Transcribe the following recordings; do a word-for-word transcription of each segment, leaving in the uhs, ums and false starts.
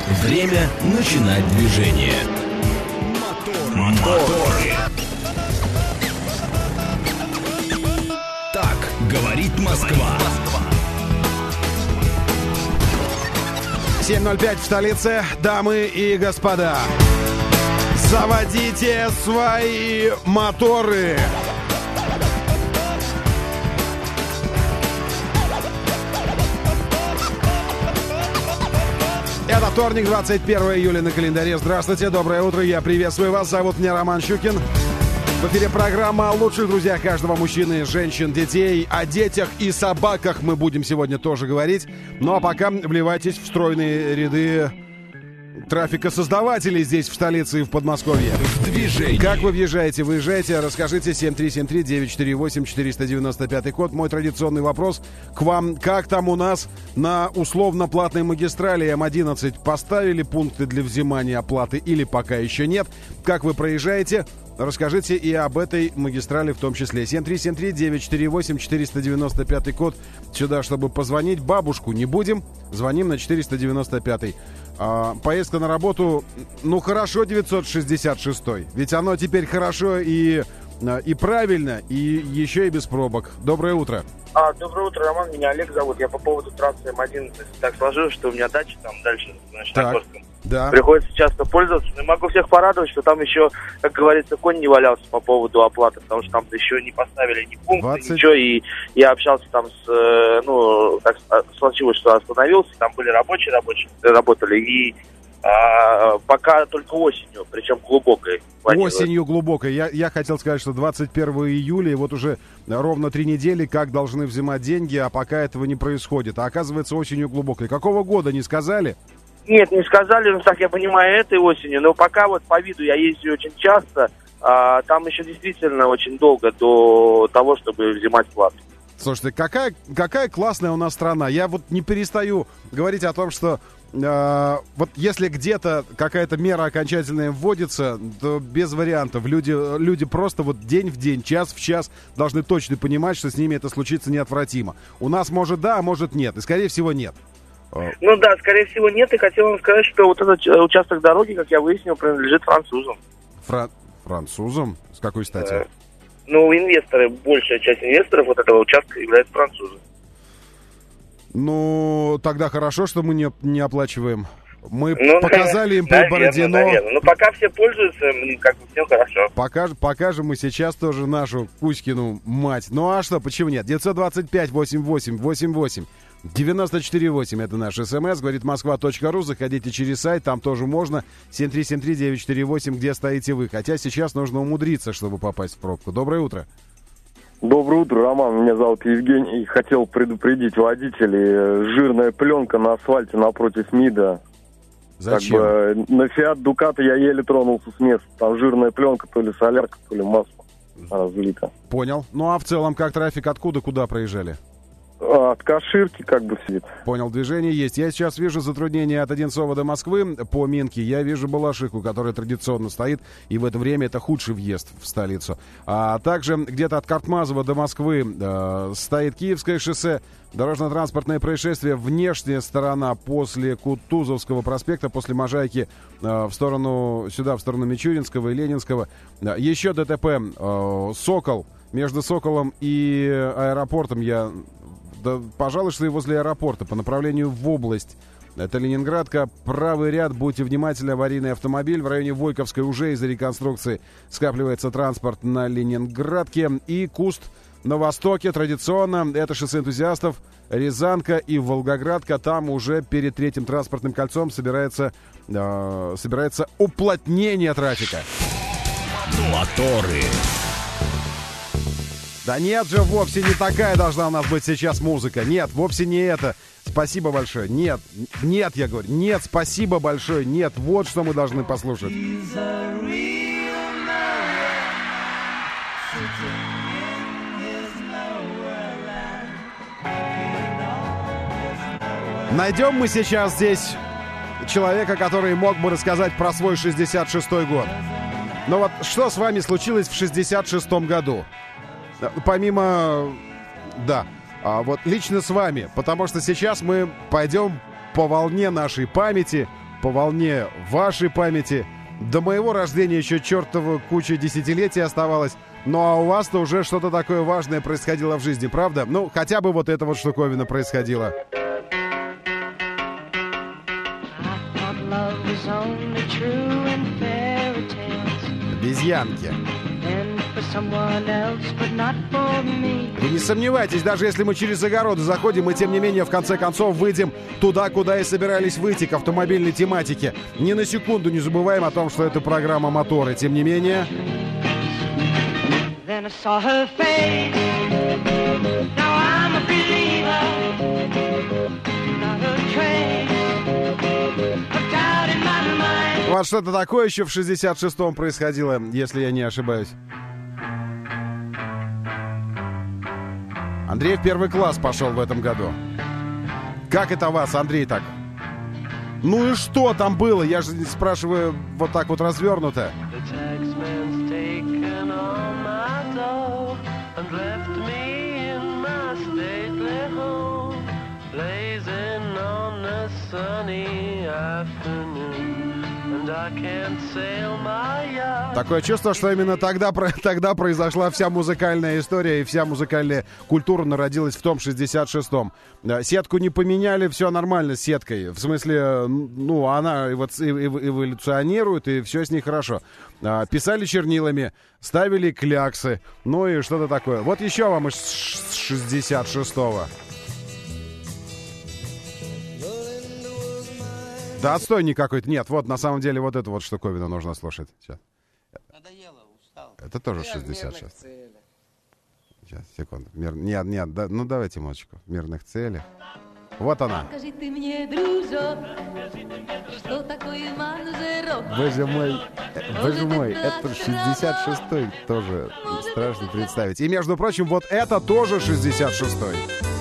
Время начинать движение. Моторы. Так говорит Москва. семь ноль пять в столице. Дамы и господа, заводите свои моторы. Это вторник, двадцать первое июля на календаре. Здравствуйте, доброе утро, я приветствую вас. Зовут меня Роман Щукин. В эфире программа о лучших друзьях каждого мужчины, женщин, детей. О детях и собаках мы будем сегодня тоже говорить. Ну а пока вливайтесь в стройные ряды трафикосоздавателей здесь, в столице и в Подмосковье. В движении. Как вы въезжаете, выезжаете, расскажите. Семь три семь три девять четыре восемь четыреста девяносто пятый код. Мой традиционный вопрос к вам. Как там у нас на условно-платной магистрали М одиннадцать? Поставили пункты для взимания оплаты или пока еще нет? Как вы проезжаете? Расскажите и об этой магистрали в том числе. Семь три семь три девять четыре восемь четыреста девяносто пятый код. Сюда, чтобы позвонить. Бабушку не будем. Звоним на четыреста девяносто пятый. А, поездка на работу, ну хорошо, девятьсот шестьдесят шесть. Ведь оно теперь хорошо и, и правильно, и еще и без пробок. Доброе утро. А, доброе утро, Роман. Меня Олег зовут. Я по поводу трассы М одиннадцать. Так сложилось, что у меня дача там дальше, значит, на Горском. Да. Приходится часто пользоваться. Но могу всех порадовать, что там еще, как говорится, конь не валялся по поводу оплаты, потому что там еще не поставили ни пункты, двадцать ничего. И я общался там с, ну, так случилось, что остановился, там были рабочие, рабочие работали, и а, пока только осенью, причем глубокой. Осенью глубокой. Я, я хотел сказать, что двадцать первого июля, и вот уже ровно три недели, как должны взимать деньги, а пока этого не происходит. А оказывается, осенью глубокой. Какого года, не сказали? Нет, не сказали, ну, так я понимаю, этой осенью, но пока вот по виду я езжу очень часто, а, там еще действительно очень долго до того, чтобы взимать плату. Слушайте, какая, какая классная у нас страна. Я вот не перестаю говорить о том, что э, вот если где-то какая-то мера окончательная вводится, то без вариантов. Люди, люди просто вот день в день, час в час должны точно понимать, что с ними это случится неотвратимо. У нас может да, а может нет. И скорее всего нет. Ну да, скорее всего нет, и хотел вам сказать, что вот этот участок дороги, как я выяснил, принадлежит французам. Фра... Французам? С какой стати? Э, ну, инвесторы, большая часть инвесторов вот этого участка являются французами. Ну, тогда хорошо, что мы не, не оплачиваем. Мы ну, показали им наверное, Бородино. наверное. Но пока все пользуются, как бы все хорошо. Покаж, покажем мы сейчас тоже нашу Кузькину мать. Ну а что, почему нет? девятьсот двадцать пять восемьдесят восемь восемьдесят восемь девяносто четыре восемь это наш смс. Говорит москва.ру. Заходите через сайт, там тоже можно. семь три семь три девять четыре восемь, где стоите вы. Хотя сейчас нужно умудриться, чтобы попасть в пробку. Доброе утро. Доброе утро, Роман. Меня зовут Евгений. И хотел предупредить водителей. Жирная пленка на асфальте напротив МИДа. Зачем? Как бы, на Фиат Дукато я еле тронулся с места. Там жирная пленка, то ли солярка, то ли масло разлито. Понял. Ну а в целом, как трафик, откуда, куда проезжали? От Каширки как бы сидит. Понял, движение есть. Я сейчас вижу затруднения от Одинцова до Москвы по Минке. Я вижу Балашиху, которая традиционно стоит, и в это время это худший въезд в столицу. А также где-то от Картмазова до Москвы э, стоит Киевское шоссе. Дорожно-транспортное происшествие. Внешняя сторона после Кутузовского проспекта, после Можайки э, в сторону, сюда, в сторону Мичуринского и Ленинского. Э, еще ДТП. Э, Сокол. Между Соколом и аэропортом я... Да, пожалуй, что и возле аэропорта по направлению в область. Это Ленинградка. Правый ряд. Будьте внимательны. Аварийный автомобиль. В районе Войковской уже из-за реконструкции скапливается транспорт на Ленинградке. И Куст на востоке. Традиционно это шоссе энтузиастов. Рязанка и Волгоградка. Там уже перед третьим транспортным кольцом собирается, э, собирается уплотнение трафика. Моторы. Да нет же, вовсе не такая должна у нас быть сейчас музыка. Нет, вовсе не это. Спасибо большое. Нет, нет, я говорю. Нет, спасибо большое. Нет, вот что мы должны послушать. Найдем мы сейчас здесь человека, который мог бы рассказать про свой шестьдесят шестой год. Но вот что с вами случилось в шестьдесят шестом году? Помимо... Да, а вот лично с вами. Потому что сейчас мы пойдем по волне нашей памяти по волне вашей памяти. До моего рождения еще чертова куча десятилетий оставалось. Ну а у вас-то уже что-то такое важное происходило в жизни, правда? Ну, хотя бы вот эта вот штуковина происходила. Обезьянки. Вы не сомневайтесь, даже если мы через огороды заходим, мы тем не менее в конце концов выйдем туда, куда и собирались выйти, к автомобильной тематике. Ни на секунду не забываем о том, что это программа «Моторы». Тем не менее... Вот что-то такое еще в шестьдесят шестом происходило, если я не ошибаюсь. Андрей в первый класс пошел в этом году. Как это вас, Андрей, так? Ну и что там было? Я же спрашиваю вот так вот развернуто. Такое чувство, что именно тогда, тогда произошла вся музыкальная история и вся музыкальная культура народилась в том шестьдесят шестом. Сетку не поменяли, все нормально с сеткой. В смысле, ну, она эволюционирует, и все с ней хорошо. Писали чернилами, ставили кляксы, ну и что-то такое. Вот еще вам из шестьдесят шестого. Да отстой никакой-то нет. Вот, на самом деле, вот эту вот штуковину нужно слушать. Сейчас. Надоело, устал. Это тоже шестьдесят шесть. Сейчас, секунду. Мир... Нет, нет, да... ну давайте музычку. В мирных целях. Вот она. Скажи ты мне, дружок, что такое манжерок? Боже мой, боже мой, это шестьдесят шестой. Тоже страшно представить. И, между прочим, вот это тоже шестьдесят шестой.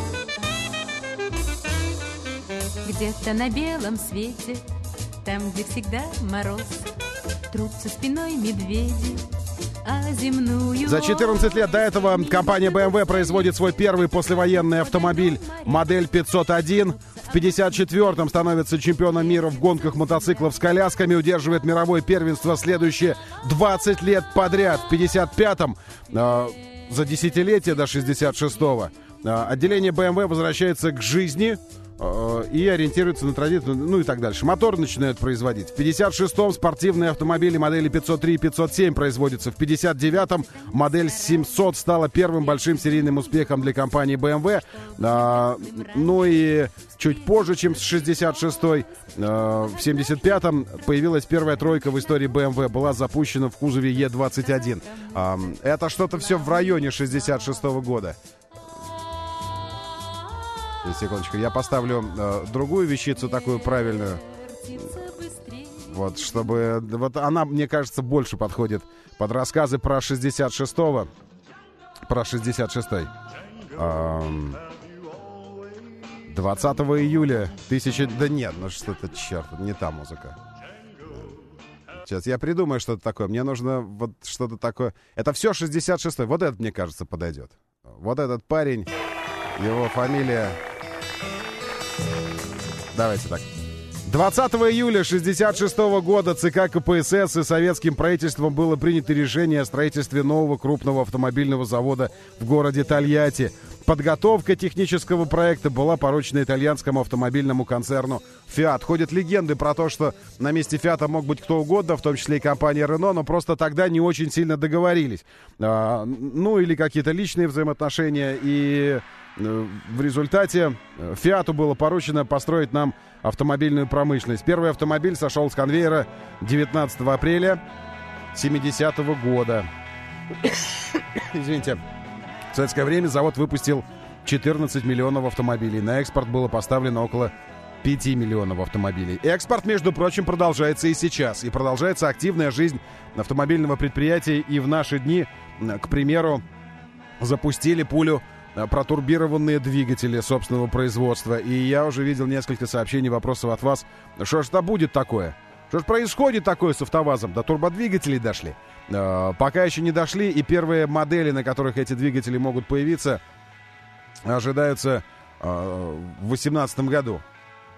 Где-то на белом свете, там, где всегда мороз, трутся спиной медведи, а земную... За четырнадцать лет до этого компания бэ эм вэ производит свой первый послевоенный автомобиль, модель пятьсот один. В пятьдесят четвёртом становится чемпионом мира в гонках мотоциклов с колясками, удерживает мировое первенство следующие двадцать лет подряд. В пятьдесят пятом, э, за десятилетие до шестьдесят шестого, э, отделение бэ эм вэ возвращается к жизни и ориентируется на традицию, ну и так дальше. Мотор начинают производить. В пятьдесят шестом спортивные автомобили модели пятьсот три и пятьсот семь производятся. В пятьдесят девятом модель семьсот стала первым большим серийным успехом для компании бэ эм вэ. А, ну и чуть позже, чем с шестьдесят шестой, а, в семьдесят пятом появилась первая тройка в истории бэ эм вэ. Была запущена в кузове е двадцать один. А, это что-то все в районе шестьдесят шестого года. Секундочку, я поставлю э, другую вещицу, такую правильную. Вот, чтобы... Вот она, мне кажется, больше подходит под рассказы про шестьдесят шестого. Про шестьдесят шестой. Эм, двадцатого июля тысяча... Да нет, ну что-то, черт, не та музыка. Сейчас я придумаю что-то такое. Мне нужно вот что-то такое... Это все шестьдесят шестой. Вот этот, мне кажется, подойдет. Вот этот парень, его фамилия... Давайте так. двадцатого июля шестьдесят шестого года ЦК ка пэ эс эс и советским правительством было принято решение о строительстве нового крупного автомобильного завода в городе Тольятти. Подготовка технического проекта была поручена итальянскому автомобильному концерну «Фиат». Ходят легенды про то, что на месте «Фиата» мог быть кто угодно, в том числе и компания «Рено», но просто тогда не очень сильно договорились. А, ну, или какие-то личные взаимоотношения, и... В результате «Фиату» было поручено построить нам автомобильную промышленность. Первый автомобиль сошел с конвейера девятнадцатого апреля семидесятого года. Извините. В советское время завод выпустил четырнадцать миллионов автомобилей. На экспорт было поставлено около пяти миллионов автомобилей. Экспорт, между прочим, продолжается и сейчас. И продолжается активная жизнь автомобильного предприятия. И в наши дни, к примеру, запустили пулю протурбированные двигатели собственного производства. И я уже видел несколько сообщений, вопросов от вас. Что ж это будет такое? Что ж происходит такое с АвтоВАЗом? До турбодвигателей дошли. Э, пока еще не дошли, и первые модели, на которых эти двигатели могут появиться, ожидаются э, в две тысячи восемнадцатом году.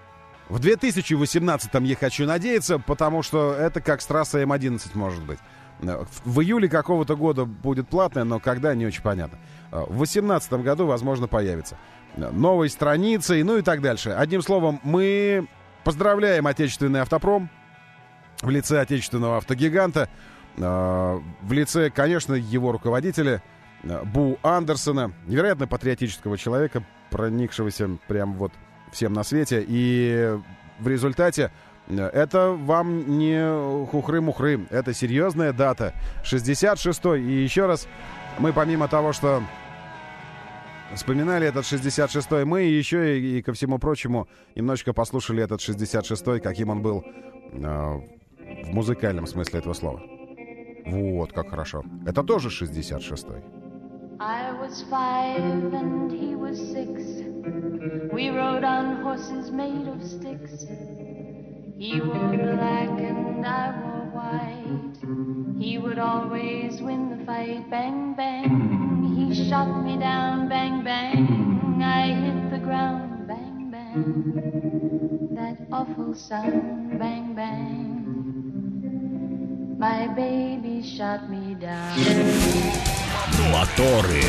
В две тысячи восемнадцатом я хочу надеяться, потому что это как с трассой эм одиннадцать может быть. В июле какого-то года будет платная, но когда, не очень понятно. В две тысячи восемнадцатом году, возможно, появится новой страницей, ну и так дальше. Одним словом, мы поздравляем отечественный автопром в лице отечественного автогиганта, в лице, конечно, его руководителя Бу Андерсона, невероятно патриотического человека, проникшегося прям вот всем на свете. И в результате это вам не хухры-мухры, это серьезная дата. шестьдесят шестой. И еще раз, мы помимо того, что вспоминали этот шестьдесят шестой, мы еще и, и ко всему прочему немножечко послушали этот шестьдесят шестой, каким он был э, в музыкальном смысле этого слова. Вот как хорошо. Это тоже шестьдесят шестой. I was five and he was six. We rode on horses made of sticks. He wore black and I wore white. He would always win the fight. Bang, bang. He shot me down. Bang, bang. I hit the ground. Bang, bang. That awful sound. Bang, bang. My baby shot me down. Моторы.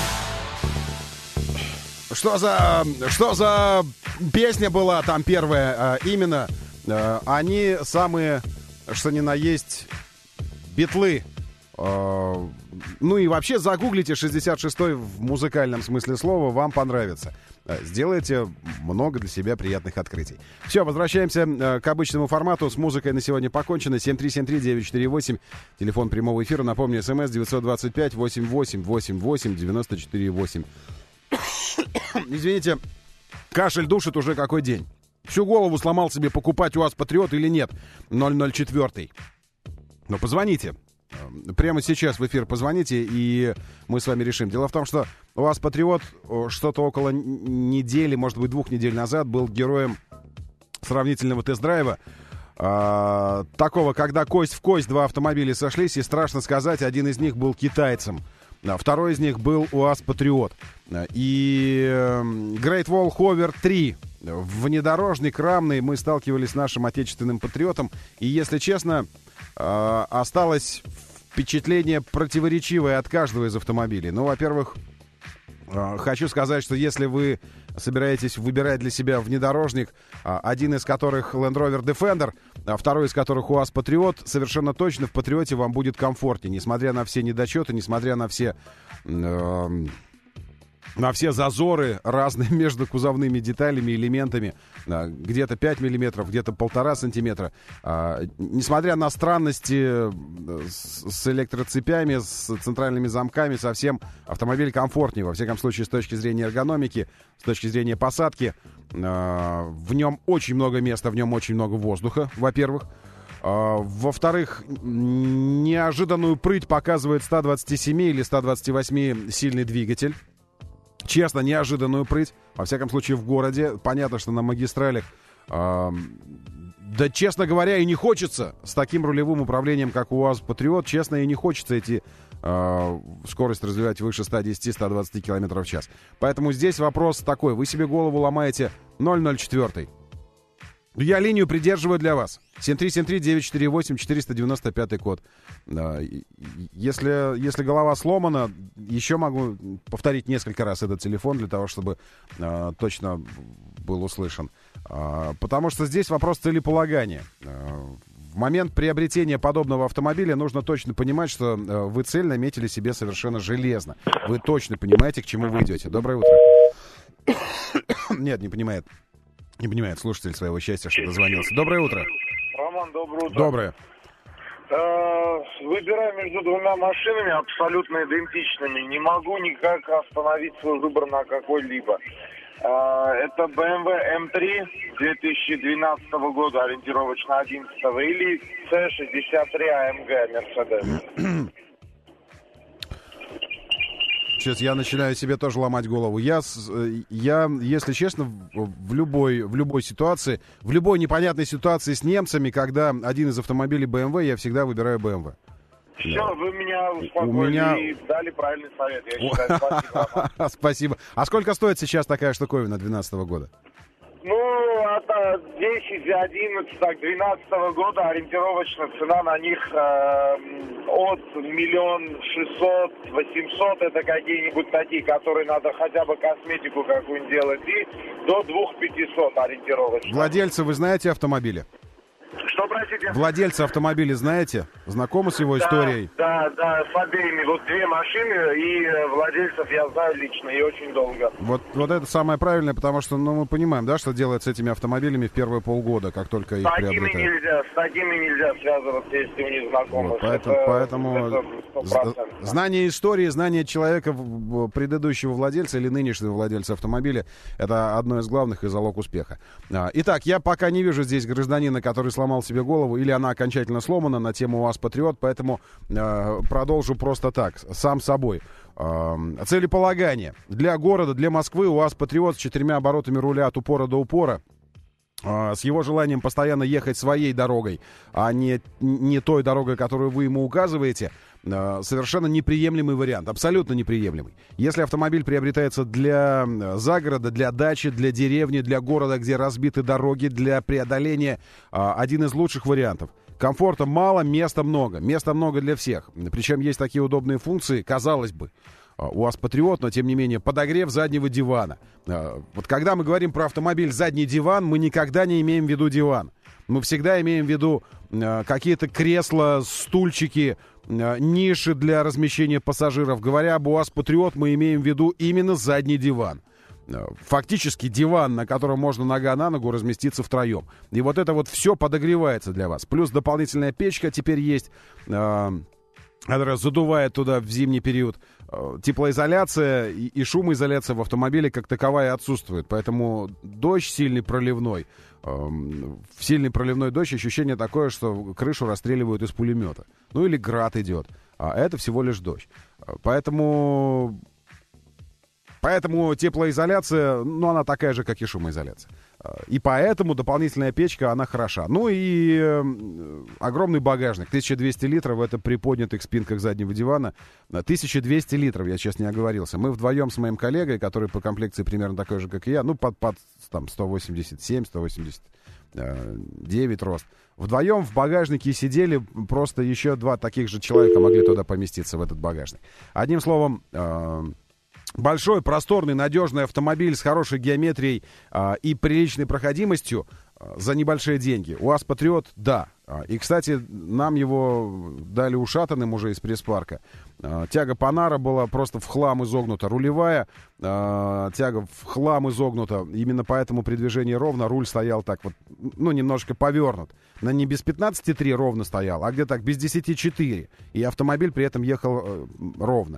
Что за, что за песня была там первая? А, именно а, они самые, что ни на есть, битлы. А, ну и вообще загуглите шестьдесят шестой в музыкальном смысле слова, вам понравится. Сделайте много для себя приятных открытий. Все, возвращаемся э, к обычному формату. С музыкой на сегодня покончено. семь три семь три девять четыре восемь. Телефон прямого эфира. Напомню, смс девять два пять восемь восемь восемь восемь девяносто четыре восемь. Извините, кашель душит уже какой день. Всю голову сломал себе, покупать УАЗ Патриот или нет. ноль ноль четыре. Но позвоните. Прямо сейчас в эфир позвоните, и мы с вами решим. Дело в том, что УАЗ Патриот что-то около недели, может быть, двух недель назад был героем сравнительного тест-драйва. А, такого, когда кость в кость два автомобиля сошлись, и страшно сказать, один из них был китайцем. А второй из них был УАЗ Патриот. И Great Wall Hover три. Внедорожник рамный. Мы сталкивались с нашим отечественным Патриотом. И, если честно, осталось впечатление противоречивое от каждого из автомобилей. Ну, во-первых, хочу сказать, что если вы собираетесь выбирать для себя внедорожник, один из которых Land Rover Defender, а второй из которых УАЗ Патриот, совершенно точно в Патриоте вам будет комфортнее, несмотря на все недочеты, несмотря на все... Э- на все зазоры разные между кузовными деталями, элементами, где-то пять миллиметров, где-то полтора сантиметра. Несмотря на странности с электроцепями, с центральными замками, совсем автомобиль комфортнее, во всяком случае, с точки зрения эргономики, с точки зрения посадки. В нем очень много места, в нем очень много воздуха, во-первых. Во-вторых, неожиданную прыть показывает сто двадцать семь или сто двадцать восемь сильный двигатель. Честно, неожиданную прыть. Во всяком случае, в городе. Понятно, что на магистралях... Э, да, честно говоря, и не хочется с таким рулевым управлением, как у УАЗ Патриот. Честно, и не хочется эти э, скорость развивать выше сто десять - сто двадцать километров в час. Поэтому здесь вопрос такой. Вы себе голову ломаете ноль ноль четыре. Я линию придерживаю для вас. семь три семь три девять четыре восемь четыреста девяносто пятый код. Если, если голова сломана, еще могу повторить несколько раз этот телефон для того, чтобы э, точно был услышан. Э, потому что здесь вопрос целеполагания. Э, в момент приобретения подобного автомобиля нужно точно понимать, что э, вы цель наметили себе совершенно железно. Вы точно понимаете, к чему вы идете. Доброе утро. Нет, не понимает. Не понимает слушатель своего счастья, что дозвонился. Доброе утро. Роман, доброе утро. Доброе. Выбираю между двумя машинами абсолютно идентичными. Не могу никак остановить свой выбор на какой-либо. Это бэ эм вэ эм три две тысячи двенадцатого года, ориентировочно одиннадцатого, или си шестьдесят три а эм гэ Mercedes. Сейчас я начинаю себе тоже ломать голову. Я, я, если честно, в любой, в любой ситуации, в любой непонятной ситуации с немцами, когда один из автомобилей бэ эм вэ, я всегда выбираю бэ эм вэ. Все, да. Вы меня успокоили У меня... и дали правильный совет. Я считаю, спасибо. Спасибо. А сколько стоит сейчас такая штуковина двенадцатого года? Ну, это десять, одиннадцать, так, двенадцатого года ориентировочно цена на них э, от миллион шестьсот, восемьсот, это какие-нибудь такие, которые надо хотя бы косметику какую-нибудь делать, и до двух пятисот ориентировочно. Владельцы, вы знаете автомобиля? Что, простите? Владельцы автомобиля знаете? Знакомы с его Да, историей? Да, да, с обеими. Вот две машины, и э, владельцев я знаю лично, и очень долго. Вот, вот это самое правильное, потому что, ну, мы понимаем, да, что делать с этими автомобилями в первые полгода, как только их С такими приобретают. нельзя, с такими нельзя связываться, если вы не знакомы. Вот, поэтому это, поэтому это сто процентов. знание истории, знание человека, в- предыдущего владельца или нынешнего владельца автомобиля, это одно из главных и залог успеха. А, Итак, я пока не вижу здесь гражданина, который сломал себе голову, или она окончательно сломана на тему УАЗ Патриот, поэтому э, продолжу просто так, сам собой. Э, целеполагание. Для города, для Москвы УАЗ Патриот с четырьмя оборотами руля от упора до упора, с его желанием постоянно ехать своей дорогой, а не, не той дорогой, которую вы ему указываете, совершенно неприемлемый вариант, абсолютно неприемлемый. Если автомобиль приобретается для загорода, для дачи, для деревни, для города, где разбиты дороги, для преодоления, один из лучших вариантов. Комфорта мало, места много. Места много для всех. Причем есть такие удобные функции, казалось бы, УАЗ Патриот, но тем не менее подогрев заднего дивана. Вот когда мы говорим про автомобиль задний диван, мы никогда не имеем в виду диван. Мы всегда имеем в виду какие-то кресла, стульчики, ниши для размещения пассажиров. Говоря об УАЗ Патриот, мы имеем в виду именно задний диван. Фактически диван, на котором можно нога на ногу разместиться втроем. И вот это вот все подогревается для вас. Плюс дополнительная печка теперь есть, которая задувает туда в зимний период. Теплоизоляция и, и шумоизоляция в автомобиле как таковая отсутствует. Поэтому дождь сильный проливной. В сильный проливной дождь ощущение такое, что крышу расстреливают из пулемета. Ну или град идет. А это всего лишь дождь. Поэтому... Поэтому теплоизоляция, ну, она такая же, как и шумоизоляция. И поэтому дополнительная печка, она хороша. Ну и э, огромный багажник. тысяча двести литров, это при поднятых спинках заднего дивана. тысяча двести литров, я сейчас не оговорился. Мы вдвоем с моим коллегой, который по комплекции примерно такой же, как и я, ну, под, под там, сто восемьдесят семь - сто восемьдесят девять рост. Вдвоем в багажнике сидели, просто еще два таких же человека могли туда поместиться, в этот багажник. Одним словом... Э, Большой, просторный, надежный автомобиль с хорошей геометрией а, и приличной проходимостью а, за небольшие деньги. УАЗ Патриот, да. А, и, кстати, нам его дали ушатанным уже из пресс-парка. А, тяга Панара была просто в хлам изогнута. Рулевая а, тяга в хлам изогнута. Именно поэтому при движении ровно руль стоял так вот, ну, немножко повернут. На не без пятнадцати три ровно стоял, а где-то так без десяти четыре. И автомобиль при этом ехал э, ровно.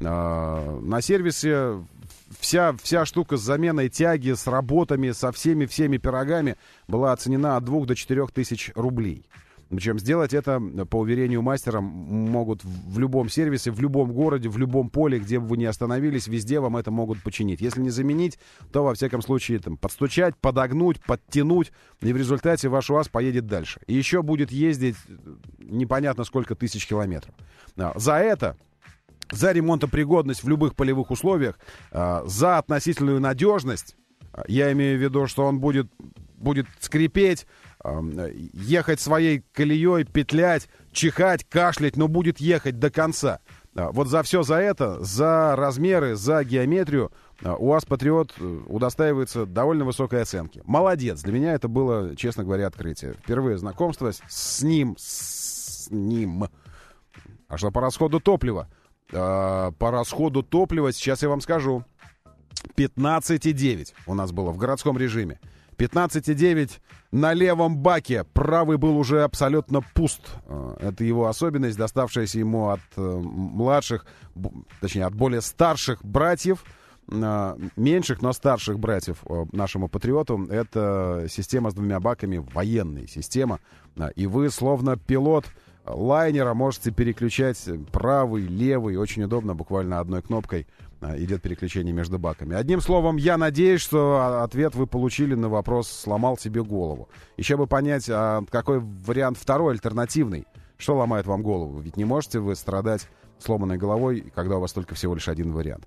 На сервисе вся, вся штука с заменой тяги, с работами, со всеми-всеми пирогами была оценена от двух до четырех тысяч рублей. Причем сделать это, по уверению мастера, могут в любом сервисе, в любом городе, в любом поле, где бы вы ни остановились, везде вам это могут починить. Если не заменить, то, во всяком случае, там, подстучать, подогнуть, подтянуть, и в результате ваш УАЗ поедет дальше. И еще будет ездить непонятно сколько тысяч километров. За это... За ремонтопригодность в любых полевых условиях, э, за относительную надежность, я имею в виду, что он будет, будет скрипеть, э, ехать своей колеей, петлять, чихать, кашлять, но будет ехать до конца. Э, вот за все за это, за размеры, за геометрию э, УАЗ Патриот удостаивается довольно высокой оценки. Молодец, для меня это было, честно говоря, открытие. Впервые знакомство с, с ним, с ним. А что по расходу топлива? По расходу топлива, сейчас я вам скажу, пятнадцать и девять у нас было в городском режиме. пятнадцать и девять на левом баке. Правый был уже абсолютно пуст. Это его особенность, доставшаяся ему от младших, точнее, от более старших братьев. Меньших, но старших братьев нашему Патриоту. Это система с двумя баками, военная система. И вы, словно пилот лайнера, можете переключать правый, левый. Очень удобно, буквально одной кнопкой идет переключение между баками. Одним словом, я надеюсь, что ответ вы получили на вопрос «сломал себе голову». Еще бы понять, а какой вариант второй, альтернативный. Что ломает вам голову? Ведь не можете вы страдать сломанной головой, когда у вас только всего лишь один вариант.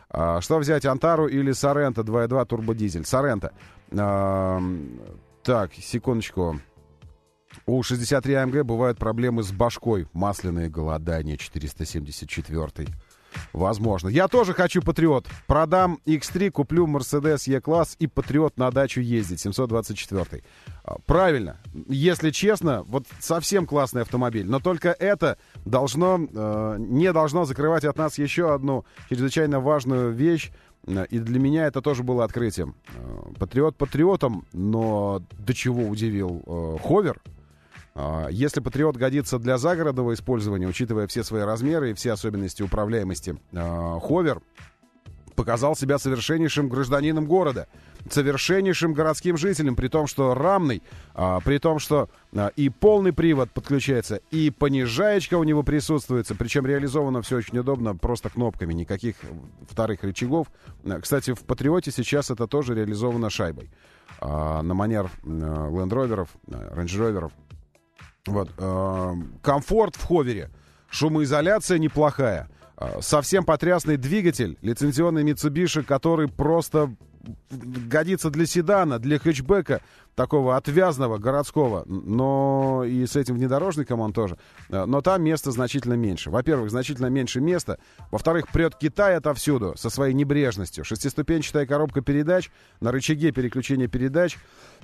А, что взять, Антару или Соренто два и два турбодизель? Соренто. А, так, секундочку. У шестьдесят три эй эм джи бывают проблемы с башкой. Масляное голодание, четыреста семьдесят четыре. Возможно. Я тоже хочу Патриот. Продам икс три, куплю Мерседес Е-класс и Патриот на дачу ездить. семьсот двадцать четыре. Правильно. Если честно, вот совсем классный автомобиль. Но только это должно, э, не должно закрывать от нас еще одну чрезвычайно важную вещь. И для меня это тоже было открытием. Патриот патриотом, но до чего удивил э, Ховер. Если Патриот годится для загородного использования, учитывая все свои размеры и все особенности управляемости, Ховер показал себя совершеннейшим гражданином города, совершеннейшим городским жителем, при том, что рамный, при том, что и полный привод подключается, и понижаечка у него присутствует, причем реализовано все очень удобно, просто кнопками, никаких вторых рычагов. Кстати, в Патриоте сейчас это тоже реализовано шайбой, на манер Land Rover'ов, Range Rover'ов. Вот, э, комфорт в Ховере, шумоизоляция неплохая, э, совсем потрясный двигатель, лицензионный Mitsubishi, который просто годится для седана, для хэтчбека, такого отвязного, городского, но и с этим внедорожником он тоже, э, но там места значительно меньше. Во-первых, значительно меньше места, во-вторых, прет Китай отовсюду со своей небрежностью. Шестиступенчатая коробка передач, на рычаге переключения передач,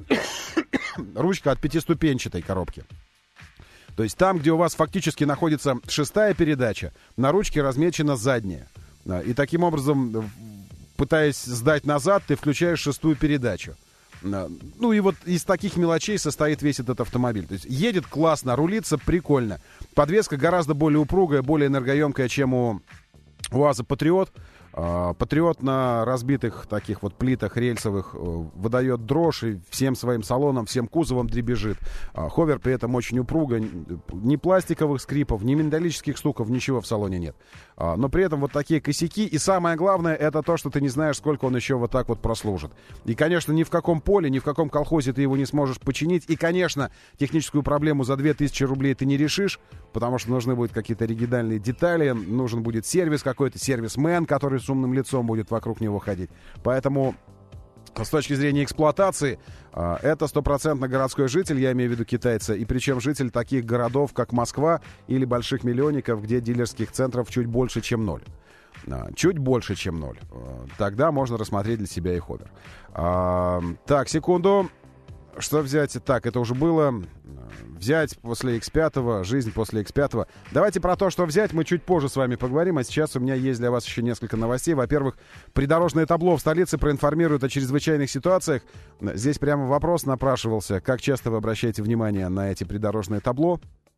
ручка от пятиступенчатой коробки. То есть там, где у вас фактически находится шестая передача, на ручке размечена задняя. И таким образом, пытаясь сдать назад, ты включаешь шестую передачу. Ну и вот из таких мелочей состоит весь этот автомобиль. То есть едет классно, рулится прикольно. Подвеска гораздо более упругая, более энергоемкая, чем у УАЗа Патриот. Патриот на разбитых таких вот плитах рельсовых выдает дрожь и всем своим салоном, всем кузовом дребезжит. Ховер при этом очень упруго, ни пластиковых скрипов, ни металлических стуков, ничего в салоне нет. Но при этом вот такие косяки. И самое главное, это то, что ты не знаешь, сколько он еще вот так вот прослужит. И, конечно, ни в каком поле, ни в каком колхозе ты его не сможешь починить. И, конечно, техническую проблему за две тысячи рублей ты не решишь, потому что нужны будут какие-то оригинальные детали, нужен будет сервис какой-то, сервисмен, который с умным лицом будет вокруг него ходить. Поэтому с точки зрения эксплуатации это стопроцентно городской житель, я имею в виду китайца, и причем житель таких городов, как Москва или больших миллионников, где дилерских центров чуть больше, чем ноль. Чуть больше, чем ноль. Тогда можно рассмотреть для себя и Ховер. Так, секунду. Что взять? Так, это уже было. Взять после икс пять, жизнь после икс пять. Давайте про то, что взять, мы чуть позже с вами поговорим. А сейчас у меня есть для вас еще несколько новостей. Во-первых, придорожное табло в столице проинформирует о чрезвычайных ситуациях. Здесь прямо вопрос напрашивался, как часто вы обращаете внимание на эти придорожные табло.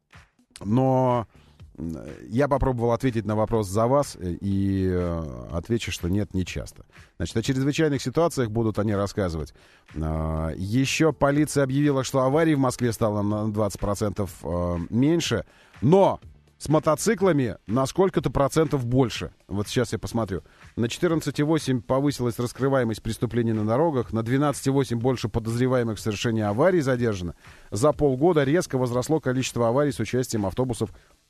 Но я попробовал ответить на вопрос за вас и э, отвечу, что нет, не часто. Значит, о чрезвычайных ситуациях будут они рассказывать. Э, еще полиция объявила, что аварий в Москве стало на двадцать процентов э, меньше, но с мотоциклами на сколько-то процентов больше. Вот сейчас я посмотрю. На четырнадцать целых восемь десятых повысилась раскрываемость преступлений на дорогах, на двенадцать целых восемь десятых больше подозреваемых в совершении аварий задержано. За полгода резко возросло количество аварий с участием автобусов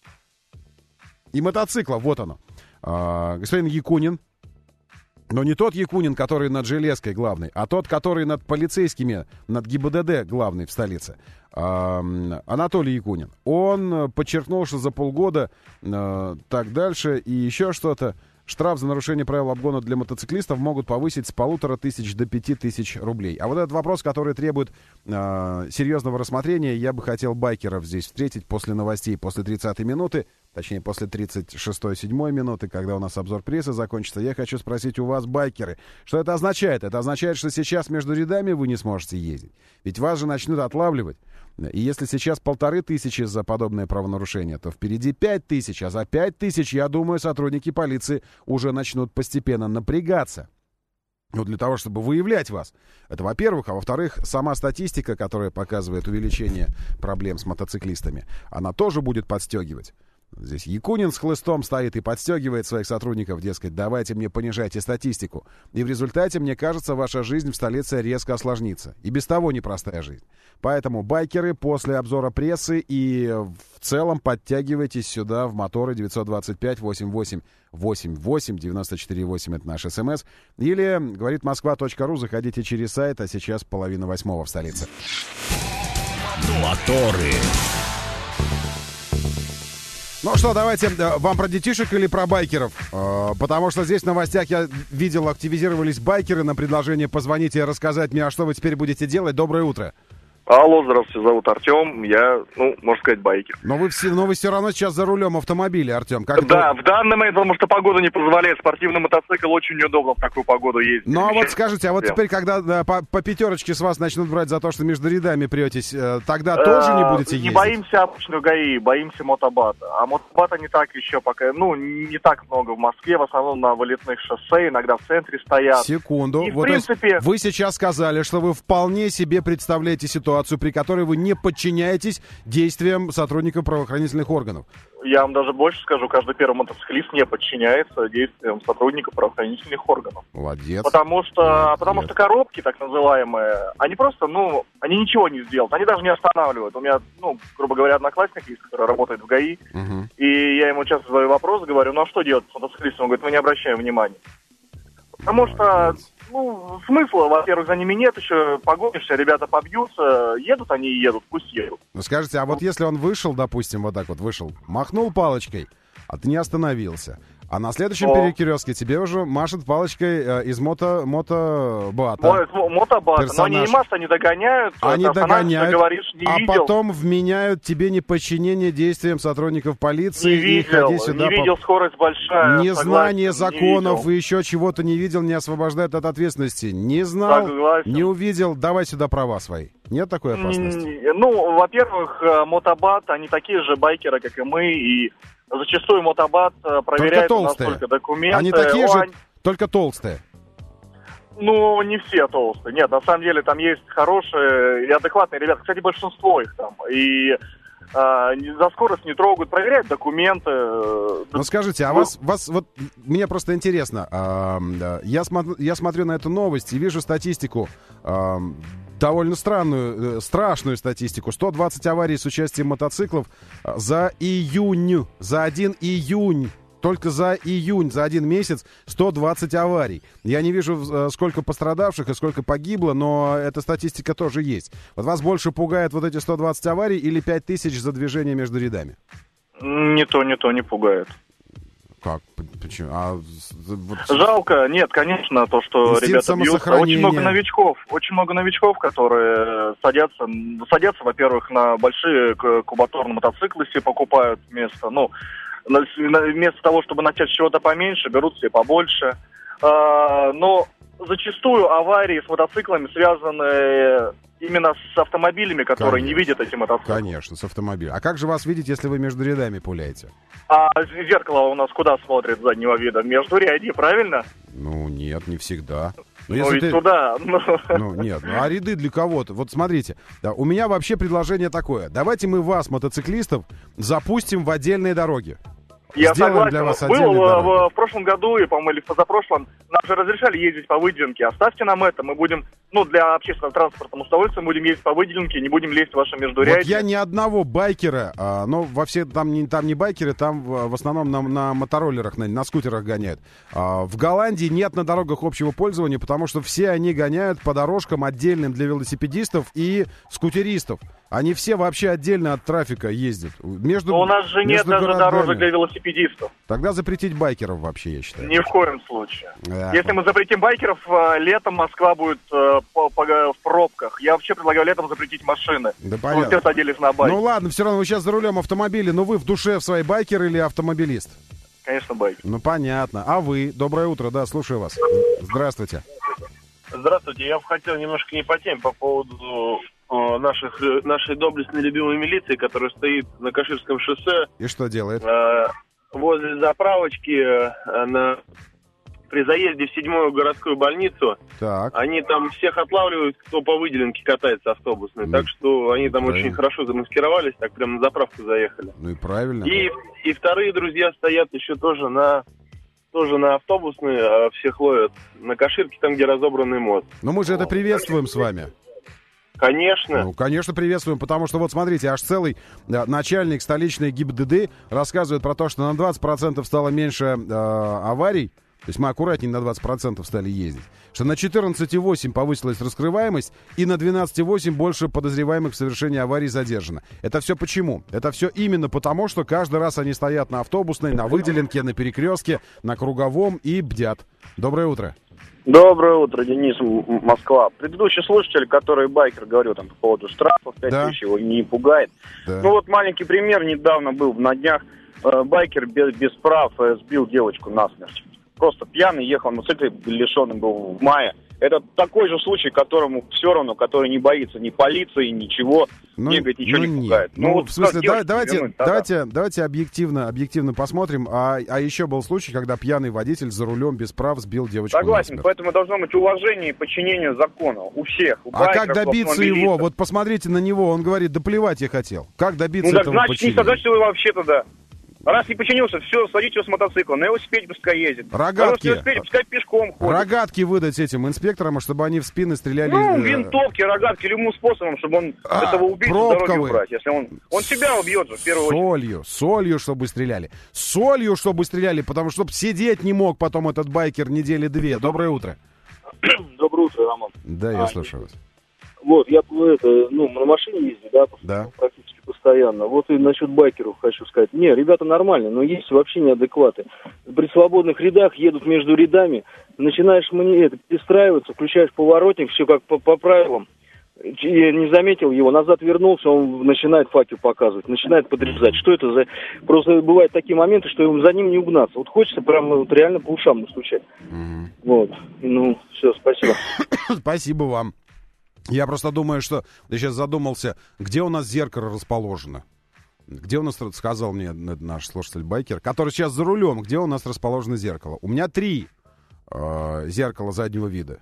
и мотоцикла. Вот оно. А, господин Якунин, но не тот Якунин, который над железкой главный, а тот, который над полицейскими, над ГИБДД главный в столице. А, Анатолий Якунин. Он подчеркнул, что за полгода а, так дальше и еще что-то. Штраф за нарушение правил обгона для мотоциклистов могут повысить с полутора тысяч до пяти тысяч рублей. А вот этот вопрос, который требует э, серьезного рассмотрения, я бы хотел байкеров здесь встретить после новостей, после тридцатой минуты, точнее, после тридцать шестой седьмой минуты, когда у нас обзор прессы закончится. Я хочу спросить у вас, байкеры, что это означает? Это означает, что сейчас между рядами вы не сможете ездить. Ведь вас же начнут отлавливать. И если сейчас полторы тысячи за подобное правонарушение, то впереди пять тысяч, а за пять тысяч, я думаю, сотрудники полиции уже начнут постепенно напрягаться. Ну, для того, чтобы выявлять вас. Это во-первых. А во-вторых, сама статистика, которая показывает увеличение проблем с мотоциклистами, она тоже будет подстегивать. Здесь Якунин с хлыстом стоит и подстегивает своих сотрудников, дескать, давайте мне понижайте статистику. И в результате, мне кажется, ваша жизнь в столице резко осложнится. И без того непростая жизнь. Поэтому, байкеры, после обзора прессы и в целом подтягивайтесь сюда в моторы девятьсот двадцать пять восемьдесят восемь восемьдесят восемь девяносто четыре восемь. Это наш СМС. Или, говорит москва точка ру, заходите через сайт, а сейчас половина восьмого в столице. Моторы. Ну что, давайте, вам про детишек или про байкеров? Э, потому что здесь в новостях я видел, активизировались байкеры на предложение позвонить и рассказать мне, а что вы теперь будете делать. Доброе утро. Алло, здравствуйте, зовут Артем, я, ну, можно сказать, байкер. Но вы все, но вы все равно сейчас за рулем автомобиля, Артем. Как да, это... в данный момент, потому что погода не позволяет, спортивный мотоцикл очень неудобно в такую погоду ездить. Ну а вот скажите, а вот теперь, когда да, по, по пятерочке с вас начнут брать за то, что между рядами претесь, э, тогда тоже не будете ездить? Не боимся обычного ГАИ, боимся мотобата. А мотобата не так еще пока, ну, не так много в Москве, в основном на вылетных шоссе, иногда в центре стоят. Секунду. И, в вот принципе... Вы сейчас сказали, что вы вполне себе представляете ситуацию, при которой вы не подчиняетесь действиям сотрудников правоохранительных органов. Я вам даже больше скажу, каждый первый мотоциклист не подчиняется действиям сотрудников правоохранительных органов. Молодец. Потому что, Молодец. потому что коробки, так называемые, они просто, ну, они ничего не сделают, они даже не останавливают. У меня, ну, грубо говоря, одноклассник есть, который работает в ГАИ, Угу. и я ему часто задаю вопрос, говорю, ну а что делать с мотоциклистом? Он говорит, мы не обращаем внимания. Потому что, ну, смысла, во-первых, за ними нет, еще погонишься, ребята побьются, едут они и едут, пусть едут. Ну, скажите, а вот если он вышел, допустим, вот так вот вышел, махнул палочкой, а ты не остановился, а на следующем О. перекрестке тебе уже машет палочкой э, из мото, мотобата. Мо- Мотобата, но они Персонаж. не машут, они догоняют, Они ты останавливаешься, догоняют, говоришь, не а видел. потом вменяют тебе неподчинение действиям сотрудников полиции. Не и видел, ходи сюда не по- видел, скорость большая. Незнание согласен, законов не и еще чего-то не видел, не освобождает от ответственности. Не знал, Согласен. не увидел, давай сюда права свои. Нет такой опасности? М, Ну, во-первых, э, мотобат, они такие же байкеры, как и мы, и зачастую мотобат э, проверяет у нас толстые. только документы. Они такие О, же, они- только толстые. Ну, не все толстые. Нет, на самом деле там есть хорошие и адекватные ребята. Кстати, большинство их там. И э, не- за скорость не трогают, проверяют документы. э, Ну скажите, а Ну, вас, вас вот мне просто интересно. а, да, я, смотрю, я смотрю на эту новость и вижу статистику, а, довольно странную, э, страшную статистику. сто двадцать аварий с участием мотоциклов а, за июнь, за один июнь. Только за июнь, за один месяц, сто двадцать аварий. Я не вижу, э, сколько пострадавших и сколько погибло, но эта статистика тоже есть. Вот вас больше пугает вот эти сто двадцать аварий или пять тысяч за движение между рядами? Не то, не то, не пугает. Как? П- Почему? А, с- вот- Жалко, нет, конечно, то, что Инстинкт ребята бьются. самосохранения. Очень много новичков, очень много новичков, которые садятся, садятся, во-первых, на большие к- кубаторные мотоциклы себе покупают вместо, ну, на- на- вместо того, чтобы начать с чего-то поменьше, берут себе побольше. А, но зачастую аварии с мотоциклами связаны именно с автомобилями, которые Конечно. не видят эти мотоциклы. Конечно, с автомобиля. А как же вас видеть, если вы между рядами пуляете? А зеркало у нас куда смотрит заднего вида? Между ряди, правильно? Ну, нет, не всегда. Но Ну, если ведь ты... туда. ну. Ну, нет, ну, а ряды для кого-то? Вот смотрите, да, у меня вообще предложение такое. Давайте мы вас, мотоциклистов, запустим в отдельные дороги. Я Сделаем согласен. для вас Было отдельные в, дороги. в- в прошлом году, и, по-моему, или в позапрошлом, нам же разрешали ездить по выделенке. Оставьте нам это, мы будем, ну, для общественного транспорта, мы с удовольствием будем ездить по выделенке, не будем лезть в ваше междурядье. Вот я ни одного байкера, а, но во все там не, там не байкеры, там в, в основном на, на мотороллерах, на, на скутерах гоняют. А, в Голландии нет на дорогах общего пользования, потому что все они гоняют по дорожкам отдельным для велосипедистов и скутеристов. Они все вообще отдельно от трафика ездят. Между, Но у нас же нет между даже городами. дорожек для велосипедистов. Тогда запретить байкеров вообще, я считаю. Ни в коем случае. Да. Если мы запретим байкеров, э, летом Москва будет э, по- по- в пробках. Я вообще предлагаю летом запретить машины. Да Чтобы понятно. все садились на байк. Ну ладно, все равно вы сейчас за рулем автомобиля, но вы в душе в своей байкер или автомобилист? Конечно, байк. Ну понятно. А вы? Доброе утро, да, слушаю вас. Здравствуйте. Здравствуйте, я бы хотел немножко не по теме по поводу э, наших, э, нашей доблестной любимой милиции, которая стоит на Каширском шоссе И что делает? э, возле заправочки э, на при заезде в седьмую городскую больницу, Так. они там всех отлавливают, кто по выделенке катается автобусной. Ну, так что они там правильно. очень хорошо замаскировались, так прям на заправку заехали. Ну и правильно. И, и вторые друзья стоят еще тоже на тоже на автобусной, а всех ловят на Каширке, там, где разобранный мост. Но мы же это приветствуем с вами. Конечно. Ну, конечно, приветствуем, потому что вот смотрите, аж целый э, начальник столичной ГИБДД рассказывает про то, что на двадцать процентов стало меньше э, аварий, то есть мы аккуратнее на двадцать процентов стали ездить, что на четырнадцать целых восемь десятых повысилась раскрываемость и на двенадцать целых восемь десятых больше подозреваемых в совершении аварий задержано. Это все почему? Это все именно потому, что каждый раз они стоят на автобусной, на выделенке, на перекрестке, на круговом и бдят. Доброе утро. Доброе утро, Денис, М- Москва. Предыдущий слушатель, который байкер говорил там по поводу штрафов, пять Да. тысяч его не пугает. Да. Ну вот маленький пример, недавно был на днях, э, байкер без, без прав э, сбил девочку насмерть. Просто пьяный ехал на мотоцикле, лишенный был в мае. Это такой же случай, которому все равно, который не боится ни полиции, ничего, Ну, бегает, ничего ну, не нет. пугает. Ну, вот в смысле, как да- девочку давайте, вернуть, да-да. давайте, давайте объективно, объективно посмотрим. А, а еще был случай, когда пьяный водитель за рулем без прав сбил девочку Согласен, насмерть. поэтому должно быть уважение и подчинение закону у всех. У А как байкеров, у добиться автомобилистов. его? Вот посмотрите на него, он говорит, да плевать я хотел. Как добиться Ну так этого значит, не подчинения? сказать, что вы вообще тогда. Раз не починился, все, садите его с мотоцикла, на велосипеде пускай ездит. Рогатки. Раз на велосипеде, пускай пешком ходит. Рогатки выдать этим инспекторам, чтобы они в спины стреляли. Ну, э, винтовки, рогатки, любым способом, чтобы он А, этого убийцу с дороги пробковые. убрать. Если он, он себя убьет же, в первую очередь. Солью, солью, чтобы стреляли. Солью, чтобы стреляли, потому что чтоб сидеть не мог потом этот байкер недели две. Доброе утро. Доброе утро, Роман. Да, я А, слушаю вас. Вот, я это, ну, на машине езжу, да, Да. практически постоянно. Вот и насчет байкеров хочу сказать. Не, ребята нормально, но есть вообще неадекваты. При свободных рядах едут между рядами, начинаешь мне это перестраиваться, включаешь поворотник, все как по, по правилам. Я не заметил его, назад вернулся, он начинает факел показывать, начинает подрезать. Что это за... Просто бывают такие моменты, что за ним не угнаться. Вот хочется прям вот реально по ушам настучать. Мгм. Вот. Ну, все, спасибо. Спасибо вам. Я просто думаю, что... Я сейчас задумался, где у нас зеркало расположено? Где у нас, сказал мне наш слушатель байкер, который сейчас за рулем, где у нас расположено зеркало? У меня три э, зеркала заднего вида.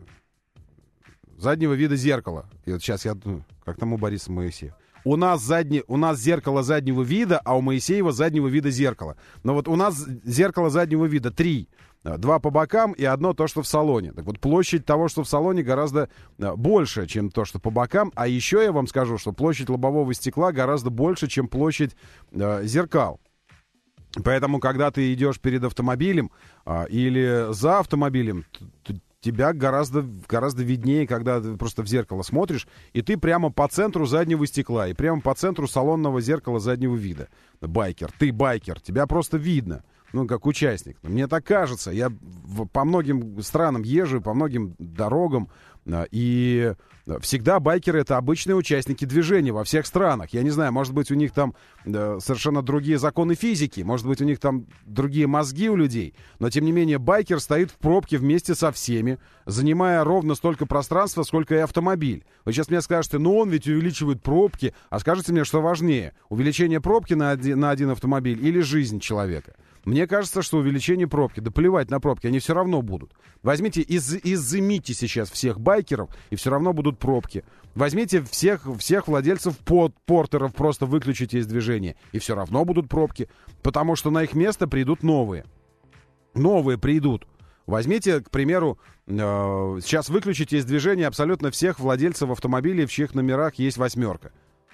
Заднего вида зеркало. И вот сейчас я... ну, как там у Бориса Моисеева? У нас, задне, у нас зеркало заднего вида, а у Моисеева заднего вида зеркало. Но вот у нас зеркало заднего вида три. Два по бокам и одно то, что в салоне. Так вот, площадь того, что в салоне, гораздо э, больше, чем то, что по бокам. А еще я вам скажу, что площадь лобового стекла гораздо больше, чем площадь э, зеркал. Поэтому, когда ты идешь перед автомобилем э, или за автомобилем, т- т- тебя гораздо, гораздо виднее, когда ты просто в зеркало смотришь, и ты прямо по центру заднего стекла, и прямо по центру салонного зеркала заднего вида. Байкер, ты байкер, тебя просто видно. Ну, как участник. Мне так кажется. Я в, по многим странам езжу, по многим дорогам. а, И всегда байкеры — это обычные участники движения во всех странах. Я не знаю, может быть, у них там да, совершенно другие законы физики. Может быть, у них там другие мозги у людей. Но, тем не менее, байкер стоит в пробке вместе со всеми, занимая ровно столько пространства, сколько и автомобиль. Вы сейчас мне скажете, ну, он ведь увеличивает пробки. А скажите мне, что важнее? Увеличение пробки на один, на один автомобиль или жизнь человека? Мне кажется, что увеличение пробки, да плевать на пробки, они все равно будут. Возьмите, из, изымите сейчас всех байкеров, и все равно будут пробки. Возьмите всех, всех владельцев под, портеров, просто выключите из движения, и все равно будут пробки, потому что на их место придут новые. Новые придут. Возьмите, к примеру, э, сейчас выключите из движения абсолютно всех владельцев автомобилей, в чьих номерах есть восьмерка.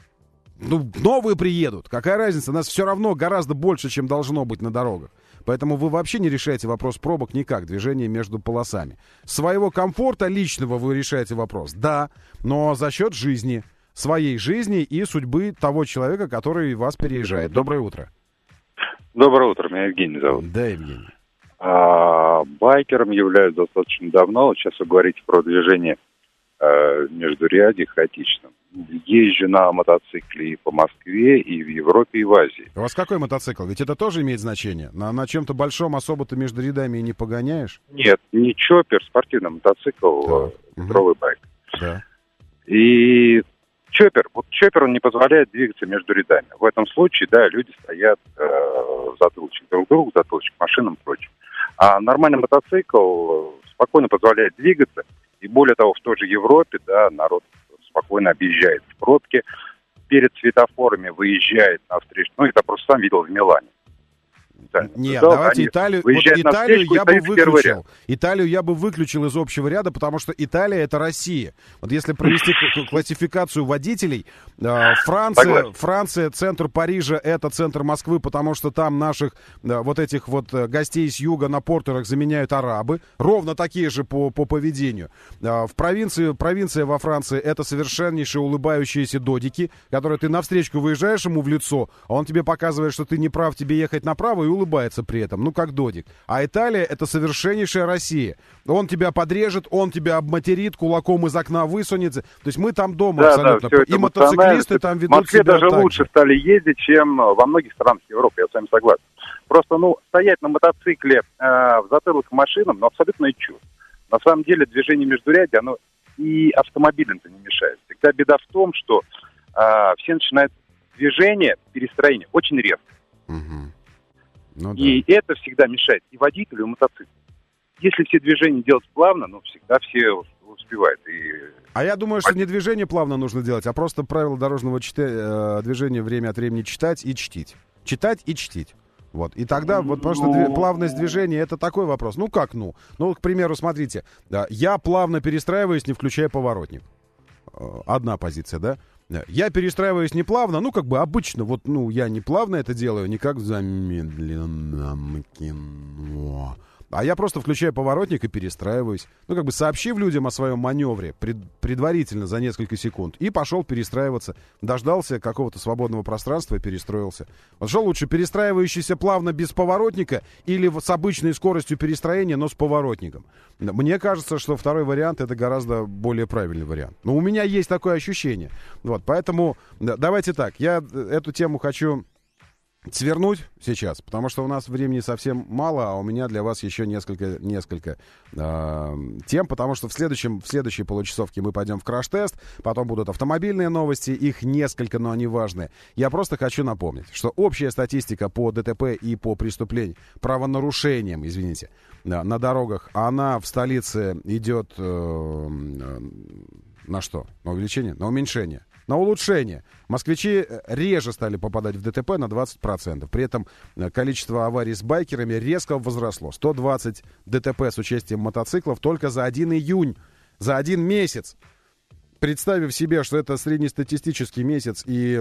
Ну, новые приедут. Какая разница? Нас все равно гораздо больше, чем должно быть на дорогах. Поэтому вы вообще не решаете вопрос пробок никак, движение между полосами. Своего комфорта личного вы решаете вопрос, да, но за счет жизни, своей жизни и судьбы того человека, который вас переезжает. Доброе утро. Доброе утро, меня Евгений зовут. Да, Евгений. А, байкером являюсь достаточно давно. Вот сейчас вы говорите про движение э, междурядье хаотичным. Езжу на мотоцикле и по Москве, и в Европе, и в Азии. У вас какой мотоцикл? Ведь это тоже имеет значение. На, на чем-то большом особо ты между рядами и не погоняешь? Нет, не чоппер, спортивный мотоцикл, Да. ветровый байк. Да. И чоппер, вот чоппер, он не позволяет двигаться между рядами. В этом случае, да, люди стоят э, затылочек друг к другу, затылочек к машинам и прочее. А нормальный мотоцикл спокойно позволяет двигаться. И более того, в той же Европе, да, народ спокойно объезжает в пробке, перед светофорами выезжает навстречу. Ну, это просто сам видел в Милане. Нет, да, давайте Италию, вот Италию я бы выключил. Италию я бы выключил из общего ряда, потому что Италия — это Россия. Вот если провести классификацию водителей, Франция, Франция, центр Парижа — это центр Москвы, потому что там наших вот этих вот гостей с юга на портерах заменяют арабы, ровно такие же по, по поведению. В провинции, провинция во Франции — это совершеннейшие улыбающиеся додики, которые ты навстречу выезжаешь ему в лицо, а он тебе показывает, что ты не прав, тебе ехать направо, и улыбается при этом, ну как додик. А Италия — это совершеннейшая Россия. Он тебя подрежет, он тебя обматерит, кулаком из окна высунется. То есть мы там дома да, абсолютно. Да, и мотоциклисты там ведут себя. В Москве себя даже так лучше же. стали ездить, чем во многих странах Европы, я с вами согласен. Просто, ну, стоять на мотоцикле э, в затылок к машинам, ну, абсолютно чушь. На самом деле движение междурядья, оно и автомобилям-то не мешает. Всегда беда в том, что э, все начинают движение, перестроение очень резко. Угу. Ну, да. И это всегда мешает и водителю, и мотоциклу. Если все движения делать плавно, ну, всегда все успевают. И... А я думаю, что не движение плавно нужно делать, а просто правила дорожного чита... движения время от времени читать и чтить. Читать и чтить. Вот. И тогда, вот, потому что дв... плавность движения — это такой вопрос. Ну, как ну? Ну, к примеру, смотрите, да, я плавно перестраиваюсь, не включая поворотник. Одна позиция, да? Я перестраиваюсь неплавно, ну, как бы обычно, вот, ну, я не плавно это делаю, не как в замедленном кино. А я просто включаю поворотник и перестраиваюсь. Ну, как бы сообщив людям о своем маневре пред, предварительно за несколько секунд. И пошел перестраиваться. Дождался какого-то свободного пространства и перестроился. Вот что лучше, перестраивающийся плавно без поворотника или с обычной скоростью перестроения, но с поворотником? Мне кажется, что второй вариант — это гораздо более правильный вариант. Но у меня есть такое ощущение. Вот, поэтому давайте так. Я эту тему хочу... свернуть сейчас, потому что у нас времени совсем мало, а у меня для вас еще несколько, несколько э, тем, потому что в, следующем, в следующей получасовке мы пойдем в краш-тест, потом будут автомобильные новости, их несколько, но они важные. Я просто хочу напомнить, что общая статистика по ДТП и по преступлениям, правонарушениям, извините, на, на дорогах, она в столице идет э, э, на что? На увеличение? На уменьшение. На улучшение. Москвичи реже стали попадать в ДТП на двадцать процентов. При этом количество аварий с байкерами резко возросло. сто двадцать ДТП с участием мотоциклов только за один июнь. За один месяц. Представив себе, что это среднестатистический месяц и...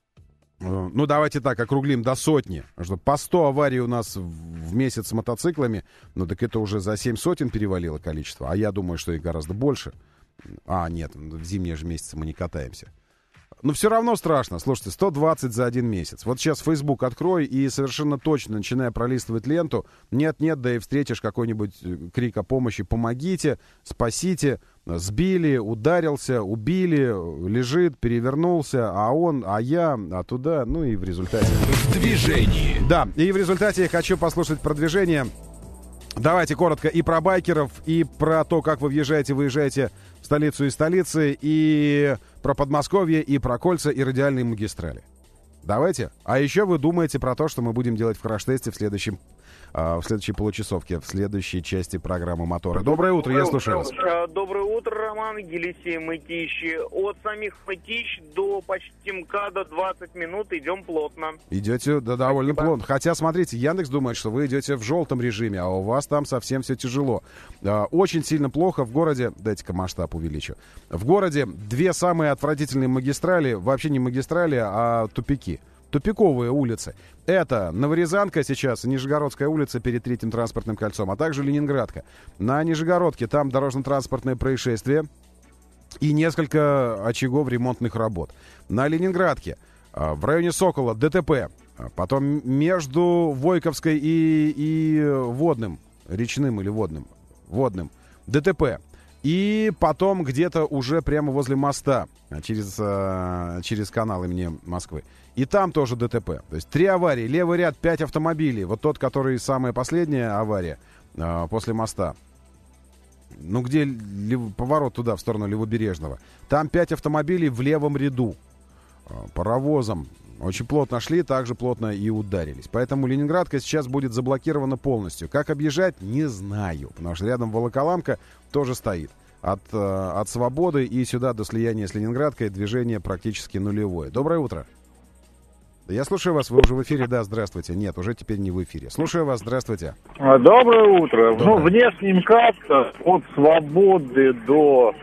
Ну, давайте так, округлим до сотни. Что по сто аварий у нас в месяц с мотоциклами. Ну, так это уже за семь сотен перевалило количество. А я думаю, что их гораздо больше. А, нет, в зимние же месяцы мы не катаемся. Но все равно страшно. Слушайте, сто двадцать за один месяц. Вот сейчас Facebook открой и совершенно точно, начиная пролистывать ленту, нет-нет, да и встретишь какой-нибудь крик о помощи. Помогите, спасите, сбили, ударился, убили, лежит, перевернулся, а он, а я, а туда, ну и в результате... В движении. Да, и в результате я хочу послушать про движение. Давайте коротко и про байкеров, и про то, как вы въезжаете, выезжаете в столицу и столицы, и про Подмосковье, и про кольца, и радиальные магистрали. Давайте. А еще вы думаете про то, что мы будем делать в краш-тесте в следующем, э, в следующей получасовке, в следующей части программы «Моторы». Доброе утро, я слушаю вас. Доброе утро, Роман, Елисей, Мытищи. От самих Мытищ до почти МКАДа двадцать минут, идем плотно. Идете да, довольно Спасибо. плотно. Хотя, смотрите, Яндекс думает, что вы идете в желтом режиме, а у вас там совсем все тяжело. Э, очень сильно плохо в городе, дайте-ка масштаб увеличу, в городе две самые отвратительные магистрали, вообще не магистрали, а тупики. Тупиковые улицы. Это Новорязанка сейчас, Нижегородская улица перед Третьим транспортным кольцом, а также Ленинградка. На Нижегородке там дорожно-транспортное происшествие и несколько очагов ремонтных работ. На Ленинградке в районе Сокола ДТП. Потом между Войковской и, и Водным, речным или водным, водным ДТП. И потом где-то уже прямо возле моста через, через канал имени Москвы. И там тоже ДТП. То есть три аварии, левый ряд, пять автомобилей. Вот тот, который самая последняя авария э, после моста. Ну, где лев, поворот туда, в сторону Левобережного. Там пять автомобилей в левом ряду. Э, паровозом Очень плотно шли, также плотно и ударились. Поэтому Ленинградка сейчас будет заблокирована полностью. Как объезжать, не знаю. Потому что рядом Волоколамка тоже стоит. От, э, от Свободы и сюда до слияния с Ленинградкой движение практически нулевое. Доброе утро. Да я слушаю вас, вы уже в эфире, да, здравствуйте. Нет, уже теперь не в эфире. Слушаю вас, здравствуйте. Доброе утро. Доброе. Ну, внешний МКАД от Свободы до...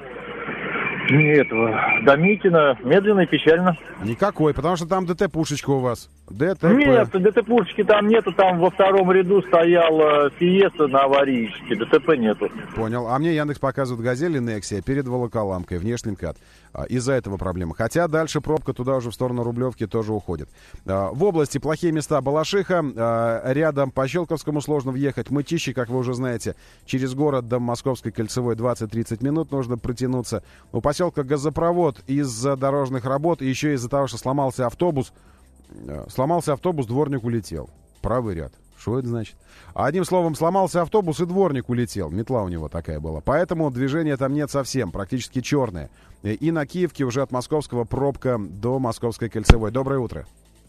этого, до Митина, медленно и печально. Никакой, потому что там ДТ-пушечка у вас. ДТП. Нет, ДТП-пушечки там нету, там во втором ряду стояла Фиеста на аварийке, ДТП нету. Понял. А мне Яндекс показывает «Газель» и «Нексия» перед Волоколамкой, внешний МКАД. А, из-за этого проблема. Хотя дальше пробка туда уже в сторону Рублевки тоже уходит. А, в области плохие места Балашиха. А, рядом по Щелковскому сложно въехать. Мытищи, как вы уже знаете, через город до Московской кольцевой двадцать-тридцать минут нужно протянуться. У поселка Газопровод из-за дорожных работ и еще из-за того, что сломался автобус, сломался автобус, дворник улетел. Правый ряд. Что это значит? Одним словом, сломался автобус и дворник улетел. Метла у него такая была. Поэтому движения там нет совсем, практически черное. И на Киевке уже от Московского пробка до Московской кольцевой. Доброе утро.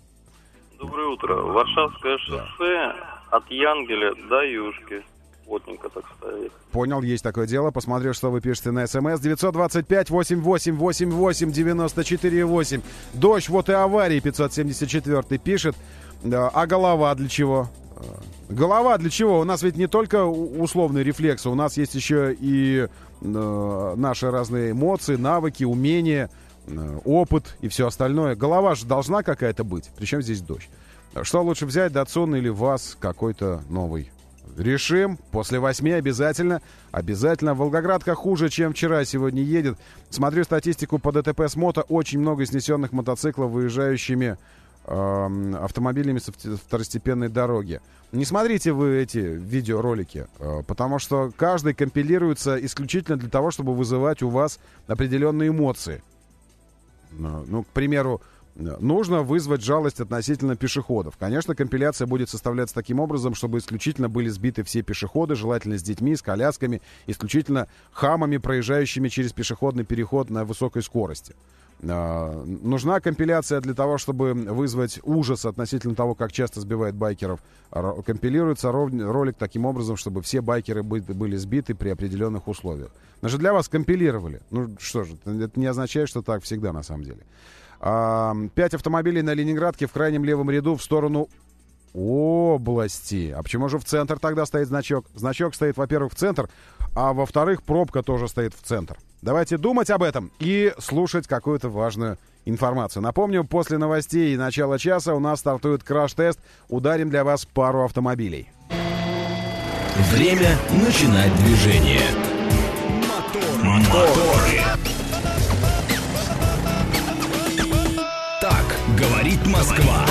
Доброе утро. Варшавское шоссе от Янгеля до Юшки. Плотненько так стоит. Понял, есть такое дело. Посмотрю, что вы пишете на СМС. девятьсот двадцать пять восемьдесят восемь восемьдесят восемь девяносто четыре восемь. Дождь, вот и аварии. пятьсот семьдесят четыре пишет. А голова для чего? Голова для чего? У нас ведь не только условные рефлексы, у нас есть еще и э, наши разные эмоции, навыки, умения, э, опыт и все остальное. Голова же должна какая-то быть. Причем здесь дождь? Что лучше взять, Datsun или ВАЗ какой-то новый? Решим. После восьми обязательно. Обязательно. Волгоградка хуже, чем вчера сегодня едет. Смотрю статистику по ДТП с мото. Очень много снесенных мотоциклов, выезжающими э, автомобилями со второстепенной дороги. Не смотрите вы эти видеоролики, э, потому что каждый компилируется исключительно для того, чтобы вызывать у вас определенные эмоции. Ну, ну к примеру, нужно вызвать жалость относительно пешеходов. Конечно, компиляция будет составляться таким образом, чтобы исключительно были сбиты все пешеходы, желательно с детьми, с колясками, исключительно хамами, проезжающими через пешеходный переход на высокой скорости. Э, нужна компиляция для того, чтобы вызвать ужас относительно того, как часто сбивают байкеров. Р- компилируется ров- ролик таким образом, чтобы все байкеры бы- были сбиты при определенных условиях. Мы же для вас компилировали. Ну что же, это не означает, что так всегда на самом деле. Пять автомобилей на Ленинградке в крайнем левом ряду в сторону области. А почему же в центр тогда стоит значок? Значок стоит, во-первых, в центр, а во-вторых, пробка тоже стоит в центр. Давайте думать об этом и слушать какую-то важную информацию. Напомню, после новостей и начала часа у нас стартует краш-тест. Ударим для вас пару автомобилей. Время начинать движение. Моторы. Так говорит Москва.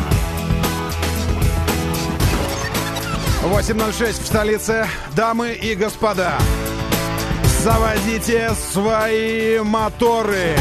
восемь ноль шесть в столице. Дамы и господа, заводите свои моторы.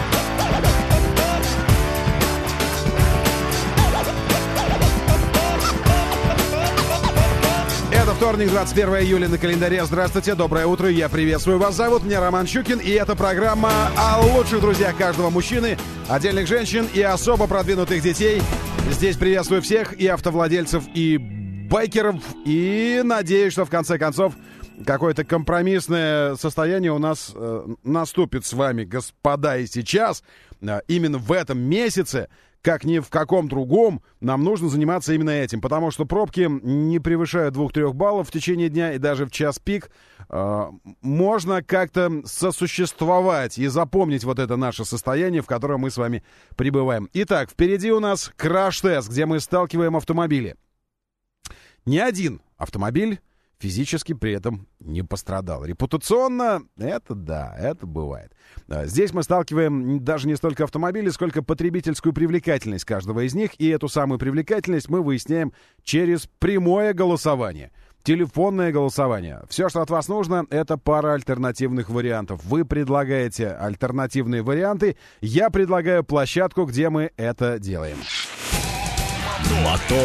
Это вторник, двадцать первое июля на календаре. Здравствуйте, доброе утро, я приветствую вас. Зовут меня Роман Щукин, и это программа о лучших друзьях каждого мужчины, отдельных женщин и особо продвинутых детей. Здесь приветствую всех, и автовладельцев, и байкеров, и надеюсь, что в конце концов какое-то компромиссное состояние у нас э, наступит с вами, господа, и сейчас, э, именно в этом месяце, как ни в каком другом, нам нужно заниматься именно этим, потому что пробки не превышают двух-трех баллов в течение дня, и даже в час пик э, можно как-то сосуществовать и запомнить вот это наше состояние, в котором мы с вами пребываем. Итак, впереди у нас краш-тест, где мы сталкиваем автомобили. Ни один автомобиль физически при этом не пострадал. Репутационно, это да, это бывает. Здесь мы сталкиваем даже не столько автомобили, сколько потребительскую привлекательность каждого из них. И эту самую привлекательность мы выясняем через прямое голосование. Телефонное голосование. Все, что от вас нужно, это пара альтернативных вариантов. Вы предлагаете альтернативные варианты. Я предлагаю площадку, где мы это делаем.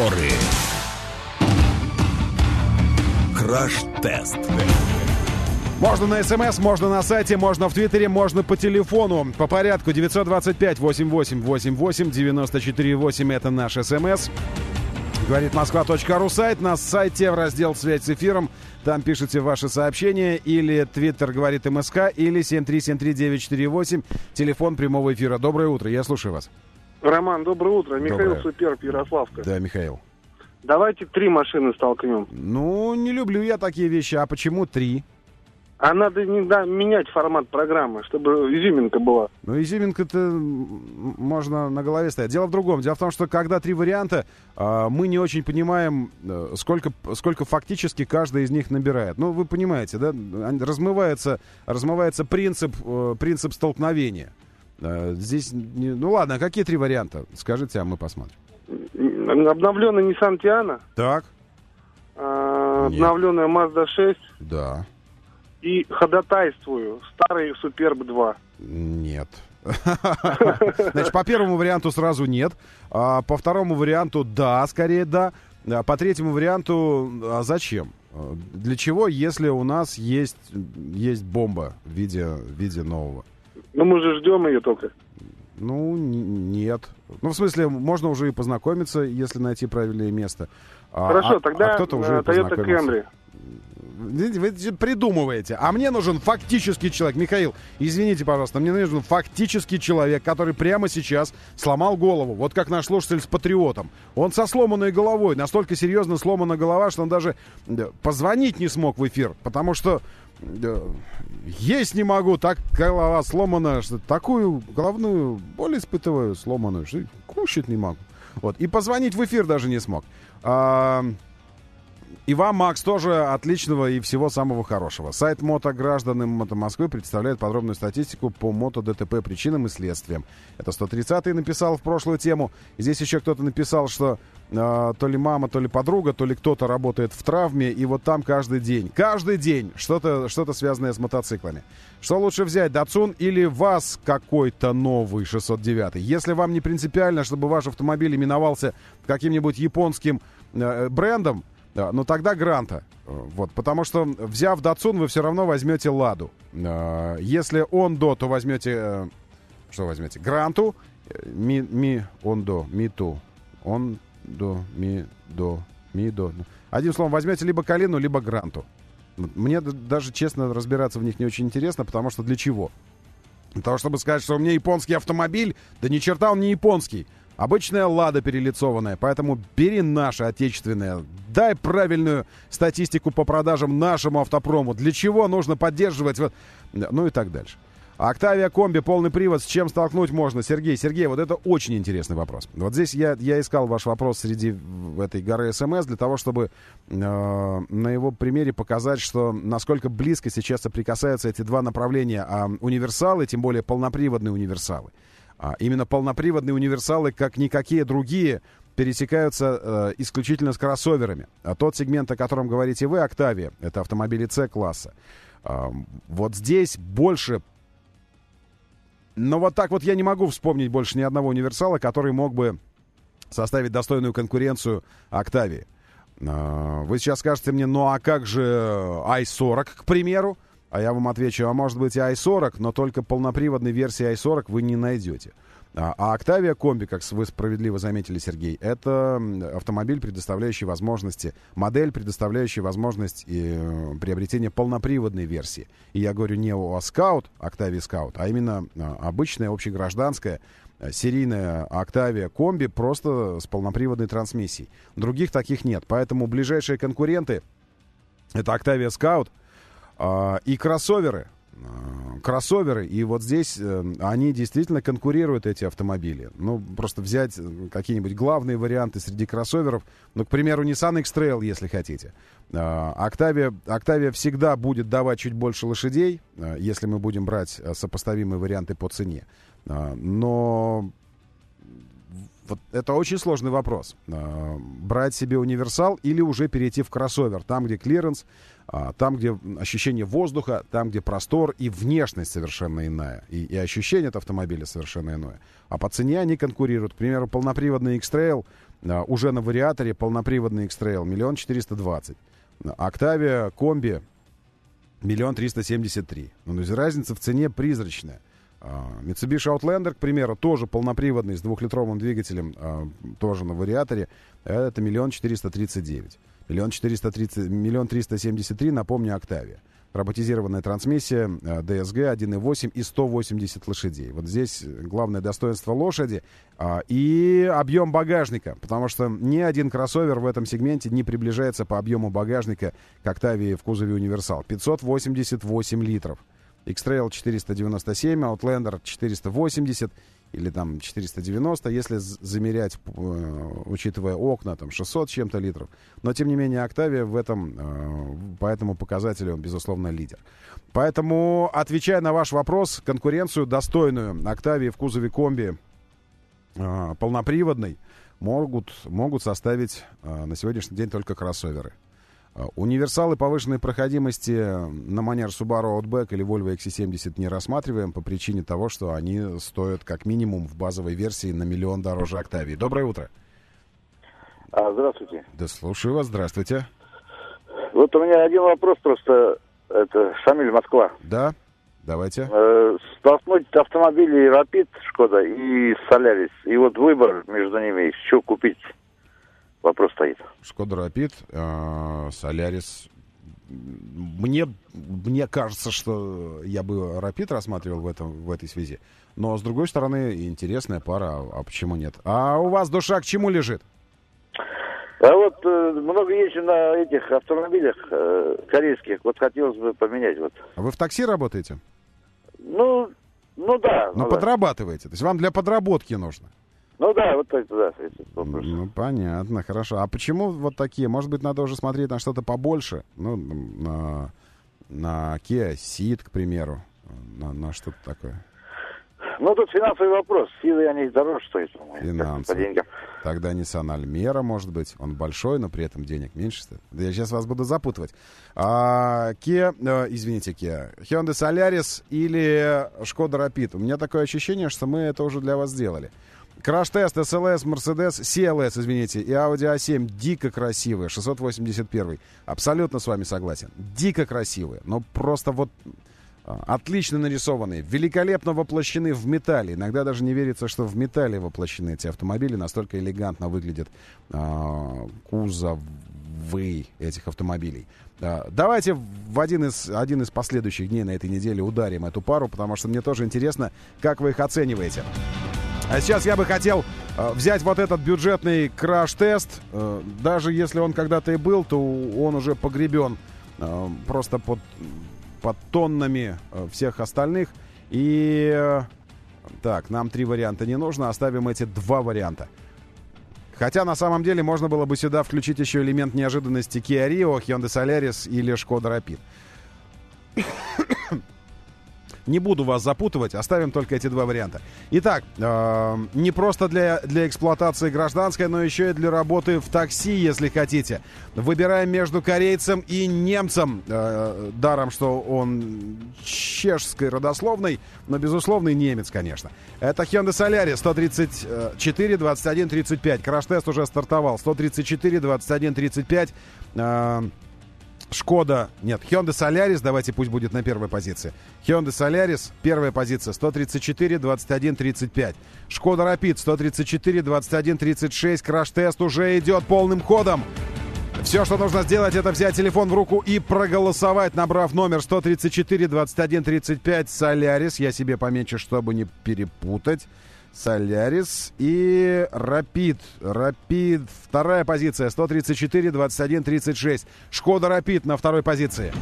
Моторы. Краш-тест. Можно на СМС, можно на сайте, можно в Твиттере, можно по телефону. По порядку девятьсот двадцать пять восемьдесят восемь восемьдесят восемь девяносто четыре восемь. Это наш СМС. Говорит Москва.ру сайт. На сайте в раздел «Связь с эфиром». Там пишите ваши сообщения. Или Твиттер говорит МСК. Или семь три семь три девять четыре восемь. Телефон прямого эфира. Доброе утро. Я слушаю вас. Роман, доброе утро. Михаил Доброе. Суперб, Ярославка. Да, Михаил. Давайте три машины столкнем. Ну, не люблю я такие вещи. А почему три? А надо не, да, менять формат программы, чтобы изюминка была. Ну, изюминка-то можно на голове ставить. Дело в другом. Дело в том, что когда три варианта, мы не очень понимаем, сколько, сколько фактически каждый из них набирает. Ну, вы понимаете, да? Размывается, размывается принцип, принцип столкновения. Здесь, ну ладно, какие три варианта? Скажите, а мы посмотрим. Обновленный Nissan Tiana. Так. А, обновленная Mazda шесть. Да. И ходатайствую старый Суперб два. Нет. Значит, по первому варианту сразу нет. А по второму варианту да, скорее да. А по третьему варианту а зачем? Для чего, если у нас есть, есть бомба в виде, в виде нового? Ну, мы же ждем ее только. Ну, н- нет. Ну, в смысле, можно уже и познакомиться, если найти правильное место. А, Хорошо, а, тогда а кто-то уже и Toyota познакомился. Camry. Вы, вы придумываете. А мне нужен фактический человек. Михаил, извините, пожалуйста, мне нужен фактический человек, который прямо сейчас сломал голову. Вот как наш слушатель с Патриотом. Он со сломанной головой. Настолько серьезно сломана голова, что он даже позвонить не смог в эфир. Потому что есть не могу, так голова сломана, что такую головную боль испытываю сломанную, что кушать не могу. Вот. И позвонить в эфир даже не смог. А, и вам, Макс, тоже отличного и всего самого хорошего. Сайт «Мотограждан» Мото Москвы представляет подробную статистику по мото-ДТП, причинам и следствиям. Это сто тридцатый написал в прошлую тему. И здесь еще кто-то написал, что э, то ли мама, то ли подруга, то ли кто-то работает в травме, и вот там каждый день, каждый день что-то, что-то связанное с мотоциклами. Что лучше взять, Datsun или ВАЗ какой-то новый шестьсот девятый? Если вам не принципиально, чтобы ваш автомобиль именовался каким-нибудь японским э, брендом, да, ну тогда Гранта. Вот, потому что, взяв Datsun, вы все равно возьмете Ладу. Если Ондо, то возьмете... Что возьмете? Гранту. Ми, ми, Ондо, Миту. Ондо, ми, до, ми, до. Одним словом, возьмете либо Калину, либо Гранту. Мне даже, честно, разбираться в них не очень интересно, потому что для чего? Для того, чтобы сказать, что у меня японский автомобиль, да ни черта он не японский. Обычная «Лада» перелицованная, поэтому бери наше отечественное. Дай правильную статистику по продажам нашему автопрому. Для чего нужно поддерживать, вот, ну и так дальше. Октавия комби, полный привод, с чем столкнуть можно? Сергей, Сергей, вот это очень интересный вопрос. Вот здесь я, я искал ваш вопрос среди этой горы СМС для того, чтобы э, на его примере показать, что насколько близко сейчас соприкасаются эти два направления. А универсалы, тем более полноприводные универсалы. А именно полноприводные универсалы, как никакие другие, пересекаются э, исключительно с кроссоверами. А тот сегмент, о котором говорите вы, Октавия, это автомобили С-класса. Э, вот здесь больше... Но вот так вот я не могу вспомнить больше ни одного универсала, который мог бы составить достойную конкуренцию Октавии. Э, вы сейчас скажете мне, ну а как же ай сорок, к примеру? А я вам отвечу, а может быть и ай сорок, но только полноприводной версии ай сорок вы не найдете. А, а Октавия комби, как вы справедливо заметили, Сергей, это автомобиль, предоставляющий возможности, модель, предоставляющая возможность и, приобретения полноприводной версии. И я говорю не о Scout, Октавия Scout, а именно обычная общегражданская серийная Октавия комби, просто с полноприводной трансмиссией. Других таких нет. Поэтому ближайшие конкуренты — это Октавия Scout, и кроссоверы. Кроссоверы. И вот здесь они действительно конкурируют, эти автомобили. Ну, просто взять какие-нибудь главные варианты среди кроссоверов. Ну, к примеру, Nissan X-Trail, если хотите. Октавия, Октавия всегда будет давать чуть больше лошадей, если мы будем брать сопоставимые варианты по цене. Но вот это очень сложный вопрос. Брать себе универсал или уже перейти в кроссовер. Там, где клиренс, там, где ощущение воздуха, там, где простор и внешность совершенно иная. И, и ощущение от автомобиля совершенно иное. А по цене они конкурируют. К примеру, полноприводный X-Trail уже на вариаторе, полноприводный X-Trail миллион четыреста двадцать. Октавия комби миллион триста семьдесят три. Ну, то есть разница в цене призрачная. Mitsubishi Outlander, к примеру, тоже полноприводный, с двухлитровым двигателем, тоже на вариаторе. Это миллион четыреста тридцать девять. Миллион четыреста тридцать, миллион триста семьдесят три, напомню, Octavia. Роботизированная трансмиссия, ди эс джи один и восемь и сто восемьдесят лошадей. Вот здесь главное достоинство лошади а, и объем багажника, потому что ни один кроссовер в этом сегменте не приближается по объему багажника к Octavia в кузове универсал. пятьсот восемьдесят восемь литров. X-Trail четыреста девяносто семь, Outlander четыреста восемьдесят или там четыреста девяносто, если замерять, э, учитывая окна, там шестьсот с чем-то литров. Но, тем не менее, Octavia в этом, э, по этому показателю, он, безусловно, лидер. Поэтому, отвечая на ваш вопрос, конкуренцию достойную Octavia в кузове комби э, полноприводной могут, могут составить э, на сегодняшний день только кроссоверы. Универсалы повышенной проходимости на манер Subaru Outback или Volvo икс си семьдесят не рассматриваем по причине того, что они стоят как минимум в базовой версии на миллион дороже Octavia. Доброе утро. А, здравствуйте. Да слушаю вас, здравствуйте. Вот у меня один вопрос просто, это Шамиль, Москва. Да, давайте. Э, столкнуть автомобили Rapid, Шкода и Солярис, и вот выбор между ними, что купить. Вопрос стоит. Шкода Rapid, Солярис. Мне, мне кажется, что я бы Rapid рассматривал в, этом, в этой связи. Но, с другой стороны, интересная пара, а почему нет? А у вас душа к чему лежит? А вот э, много езжу на этих автомобилях э, корейских. Вот хотелось бы поменять. Вот. А вы в такси работаете? Ну, ну да. Ну, ну, подрабатываете. Да. То есть вам для подработки нужно? Ну да, вот это, да, это вопрос. Ну, понятно, хорошо. А почему вот такие? Может быть, надо уже смотреть на что-то побольше? Ну, на, на Kia Ceed, к примеру. На, на что-то такое. Ну, тут финансовый вопрос. Силы они дороже стоят, по-моему. Финансы. По деньгам. Тогда Nissan Almera, может быть. Он большой, но при этом денег меньше стоит. Да я сейчас вас буду запутывать. А, Kia, э, извините, Kia. Hyundai Solaris или Шкода Rapid. У меня такое ощущение, что мы это уже для вас сделали. Краш-тест, эс эл эс, Mercedes, си эл эс, извините, и Audi а семь дико красивые, шестьсот восемьдесят один. Абсолютно с вами согласен. Дико красивые, но просто вот отлично нарисованные, великолепно воплощены в металле. Иногда даже не верится, что в металле воплощены эти автомобили. Настолько элегантно выглядят э, кузовы этих автомобилей. Э, давайте в один из, один из последующих дней на этой неделе ударим эту пару, потому что мне тоже интересно, как вы их оцениваете. А сейчас я бы хотел э, взять вот этот бюджетный краш-тест. Э, даже если он когда-то и был, то он уже погребен э, просто под, под тоннами э, всех остальных. И э, так, нам три варианта не нужно. Оставим эти два варианта. Хотя на самом деле можно было бы сюда включить еще элемент неожиданности Kia Rio, Hyundai Solaris или Шкода Rapid. Не буду вас запутывать, оставим только эти два варианта. Итак, э, не просто для, для эксплуатации гражданской, но еще и для работы в такси, если хотите. Выбираем между корейцем и немцем. Э, даром, что он чешской родословной, но, безусловный немец, конечно. Это Hyundai Solaris сто тридцать четыре двадцать один тридцать пять. Краш-тест уже стартовал. сто тридцать четыре двадцать один тридцать пять. Э, Шкода, нет, Hyundai Solaris, давайте пусть будет на первой позиции. Hyundai Solaris, первая позиция, сто тридцать четыре двадцать один тридцать пять. Шкода Rapid, сто тридцать четыре двадцать один тридцать шесть. Краш-тест уже идет полным ходом. Все, что нужно сделать, это взять телефон в руку и проголосовать, набрав номер сто тридцать четыре двадцать один тридцать пять. Solaris, я себе помечу, чтобы не перепутать. Solaris и Rapid. Rapid, вторая позиция, сто тридцать четыре двадцать один тридцать шесть. Шкода Rapid на второй позиции.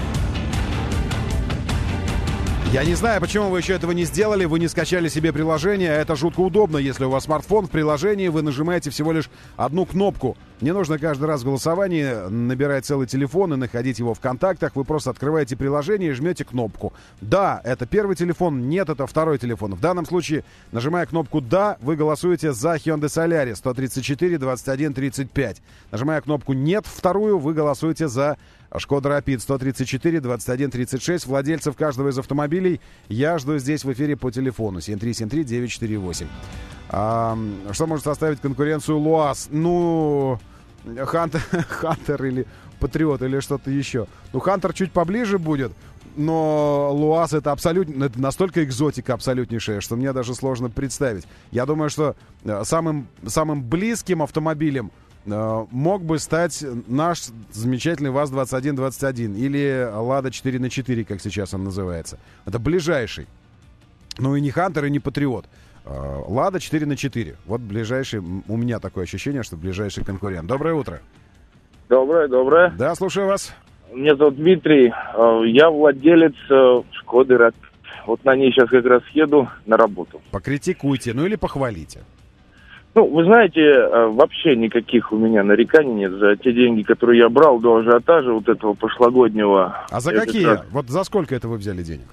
Я не знаю, почему вы еще этого не сделали, вы не скачали себе приложение. Это жутко удобно, если у вас смартфон в приложении, вы нажимаете всего лишь одну кнопку. Не нужно каждый раз в голосовании набирать целый телефон и находить его в контактах. Вы просто открываете приложение и жмете кнопку. Да, это первый телефон, нет, это второй телефон. В данном случае, нажимая кнопку «Да», вы голосуете за Hyundai Solaris сто тридцать четыре двадцать один тридцать пять. Нажимая кнопку «Нет», вторую, вы голосуете за Шкода Rapid сто тридцать четыре двадцать один тридцать шесть. Владельцев каждого из автомобилей я жду здесь в эфире по телефону семь три семь три девять четыре восемь. А, что может составить конкуренцию ЛуАЗ? Ну, Хантер, Хантер или Патриот или что-то еще. Ну, Хантер чуть поближе будет, но Луаз это абсолютно, это настолько экзотика абсолютнейшая, что мне даже сложно представить. Я думаю, что самым, самым близким автомобилем э, мог бы стать наш замечательный ВАЗ двадцать один двадцать один или Лада четыре на четыре, как сейчас он называется. Это ближайший. Ну и не Хантер, и не Патриот. Лада четыре на четыре. Вот ближайший, у меня такое ощущение, что ближайший конкурент. Доброе утро. Доброе, доброе. Да, слушаю вас. Меня зовут Дмитрий. Я владелец Шкоды Рапид. Вот на ней сейчас как раз еду на работу. Покритикуйте, ну или похвалите. Ну, вы знаете, вообще никаких у меня нареканий нет за те деньги, которые я брал до ажиотажа вот этого прошлогоднего. А за какие? Раз... Вот за сколько это вы взяли денег?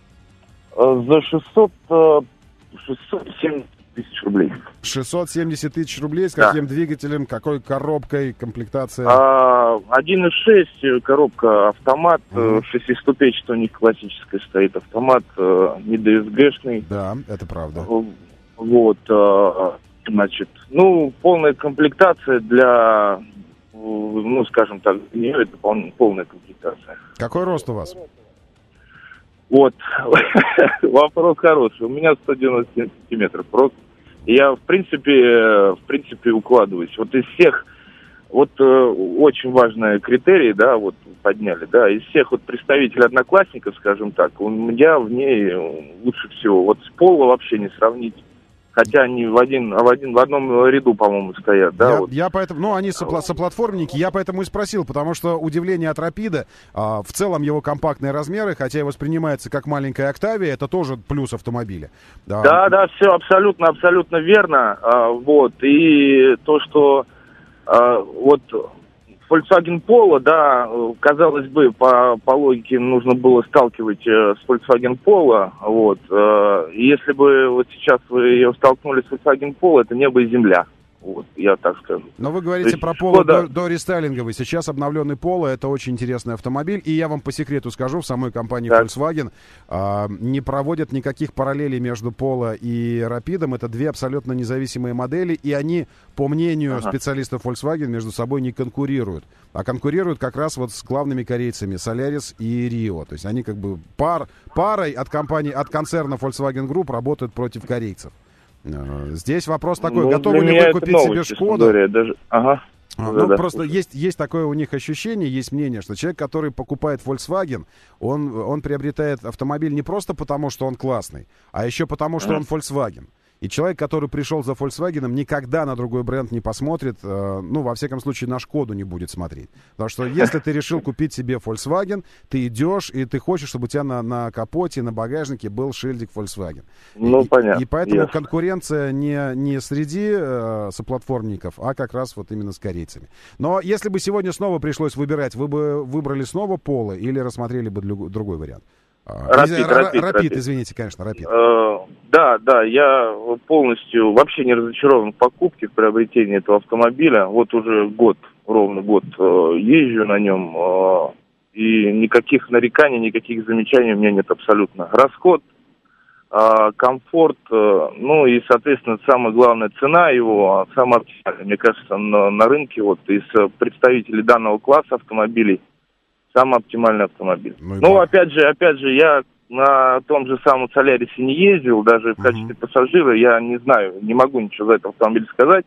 За шестьсот, шестьсот семьдесят тысяч рублей. шестьсот семьдесят тысяч рублей с каким да. двигателем, какой коробкой, комплектация? А, один и шесть, коробка автомат, угу. шестиступенчатый у них классическая стоит автомат, не ди эс джи-шный. Да, это правда. Вот, значит, ну, полная комплектация для, ну, скажем так, для нее это полная комплектация. Какой рост у вас? Вот, вопрос хороший. У меня сто девяносто семь сантиметров рост. Я, в принципе, в принципе, укладываюсь. Вот из всех, вот э, очень важные критерии, да, вот подняли, да, из всех вот представителей одноклассников, скажем так, у меня в ней лучше всего. Вот с пола вообще не сравнить. Хотя они в, один, в, один, в одном ряду, по-моему, стоят, да? Я, вот. я поэтому, ну, они сопла- соплатформники, я поэтому и спросил, потому что удивление от Рапида, а, в целом его компактные размеры, хотя и воспринимается как маленькая Октавия, это тоже плюс автомобиля. Да, да, да, все абсолютно, абсолютно верно, а, вот, и то, что а, вот Volkswagen Polo, да, казалось бы, по, по логике нужно было сталкивать э, с Volkswagen Polo, вот. Э, если бы вот сейчас вы ее столкнули с Volkswagen Polo, это небо и земля, вот, я так скажу. Но вы говорите про Polo до, до рестайлинговый. Сейчас обновленный Polo, это очень интересный автомобиль, и я вам по секрету скажу, в самой компании так. Volkswagen э, не проводят никаких параллелей между Polo и Rapid'ом, это две абсолютно независимые модели, и они, по мнению ага. специалистов Volkswagen, между собой не конкурируют, а конкурируют как раз вот с главными корейцами Solaris и Rio. То есть они как бы пар, парой от компании, от концерна Volkswagen Group работают против корейцев. Здесь вопрос такой, ну, готовы ли вы купить себе Шкоду? Даже... Ага. Ну, да, просто есть, есть такое у них ощущение, есть мнение, что человек, который покупает Volkswagen, он, он приобретает автомобиль не просто потому, что он классный, а еще потому, что он Volkswagen. И человек, который пришел за Volkswagen, никогда на другой бренд не посмотрит, э, ну, во всяком случае, на Шкоду не будет смотреть. Потому что если ты решил купить себе Volkswagen, ты идешь, и ты хочешь, чтобы у тебя на, на капоте, на багажнике был шильдик Volkswagen. Ну, и, понятно. И поэтому Ясно. конкуренция не, не среди э, соплатформников, а как раз вот именно с корейцами. Но если бы сегодня снова пришлось выбирать, вы бы выбрали снова Polo или рассмотрели бы для, другой вариант? Рапид, Рапид, Рапид, извините, конечно, Рапид. Э, да, да, я полностью вообще не разочарован в покупке, в приобретении этого автомобиля. Вот уже год, ровно год э, езжу на нем, э, и никаких нареканий, никаких замечаний у меня нет абсолютно. Расход, э, комфорт, э, ну и, соответственно, самая главная цена его, самая оптимальная, мне кажется, на, на рынке вот из представителей данного класса автомобилей. Самый оптимальный автомобиль. Ну, ну опять же, опять же, я на том же самом Солярисе не ездил, даже в качестве uh-huh. пассажира, я не знаю, не могу ничего за этот автомобиль сказать,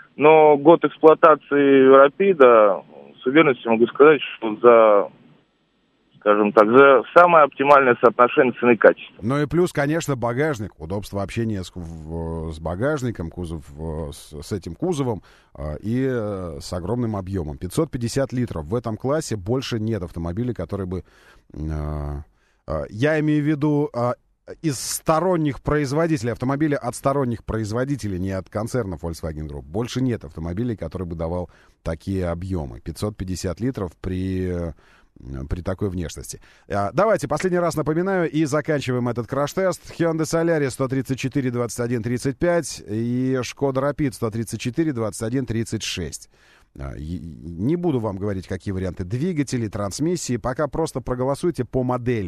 но год эксплуатации Рапида, с уверенностью могу сказать, что за, скажем так, за самое оптимальное соотношение цены и качества. Ну и плюс, конечно, багажник, удобство общения с, в, с багажником, кузов, с, с этим кузовом э, и э, с огромным объемом. пятьсот пятьдесят литров. В этом классе больше нет автомобилей, которые бы... Э, э, я имею в виду... Э, из сторонних производителей, автомобиля от сторонних производителей, не от концерна Volkswagen Group, больше нет автомобилей, который бы давал такие объемы. пятьсот пятьдесят литров при... при такой внешности. Давайте последний раз напоминаю и заканчиваем этот краш-тест. Hyundai Solaris сто тридцать четыре двадцать один тридцать пять и Шкода Rapid сто тридцать четыре двадцать один тридцать шесть. Не буду вам говорить, какие варианты двигателей, трансмиссии. Пока просто проголосуйте по моделям.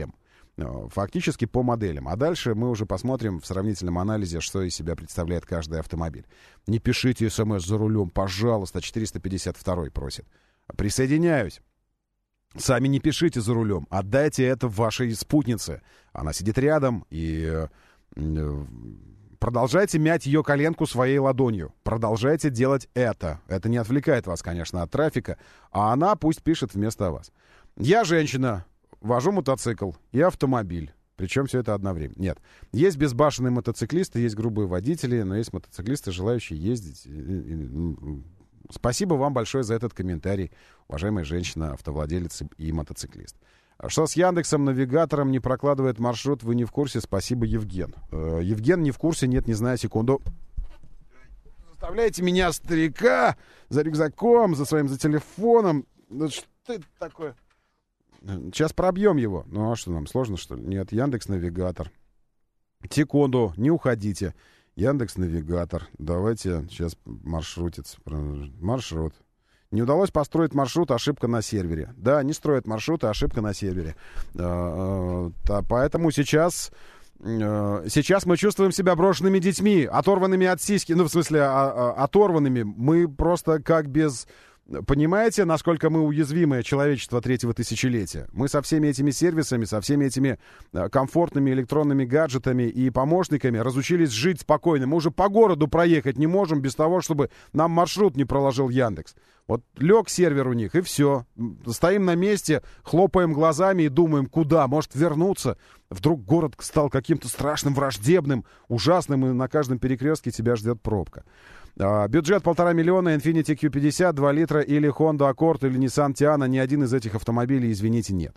Фактически по моделям. А дальше мы уже посмотрим в сравнительном анализе, что из себя представляет каждый автомобиль. Не пишите смс за рулем, пожалуйста, четыреста пятьдесят два просит. Присоединяюсь. Сами не пишите за рулем, отдайте это вашей спутнице. Она сидит рядом, и э, продолжайте мять ее коленку своей ладонью. Продолжайте делать это. Это не отвлекает вас, конечно, от трафика, а она пусть пишет вместо вас. Я женщина. Вожу мотоцикл и автомобиль. Причем все это одновременно. Нет. Есть безбашенные мотоциклисты, есть грубые водители, но есть мотоциклисты, желающие ездить. Спасибо вам большое за этот комментарий, уважаемая женщина, автовладелец и мотоциклист. Что с Яндексом, навигатором не прокладывает маршрут, вы не в курсе? Спасибо, Евген. Евген не в курсе, нет, не знаю, секунду. Заставляете меня, старика, за рюкзаком, за своим, за телефоном. Ну что это такое? Сейчас пробьем его. Ну а что нам, сложно что ли? Нет, Яндекс.Навигатор. Секунду, не уходите. Яндекс.Навигатор. Давайте сейчас маршрутец. Маршрут. Не удалось построить маршрут, ошибка на сервере. Да, не строят маршруты, ошибка на сервере. А, а, поэтому сейчас... Сейчас мы чувствуем себя брошенными детьми, оторванными от сиськи. Ну, в смысле, а, а, оторванными. Мы просто как без... Понимаете, насколько мы уязвимое человечество третьего тысячелетия? Мы со всеми этими сервисами, со всеми этими комфортными электронными гаджетами и помощниками разучились жить спокойно. Мы уже по городу проехать не можем без того, чтобы нам маршрут не проложил Яндекс. Вот лег сервер у них, и все. Стоим на месте, хлопаем глазами и думаем, куда, может вернуться. Вдруг город стал каким-то страшным, враждебным, ужасным, и на каждом перекрестке тебя ждет пробка. А, бюджет полтора миллиона, Infiniti кью пятьдесят, два литра, или Honda Accord, или Nissan Tiana. Ни один из этих автомобилей, извините, нет.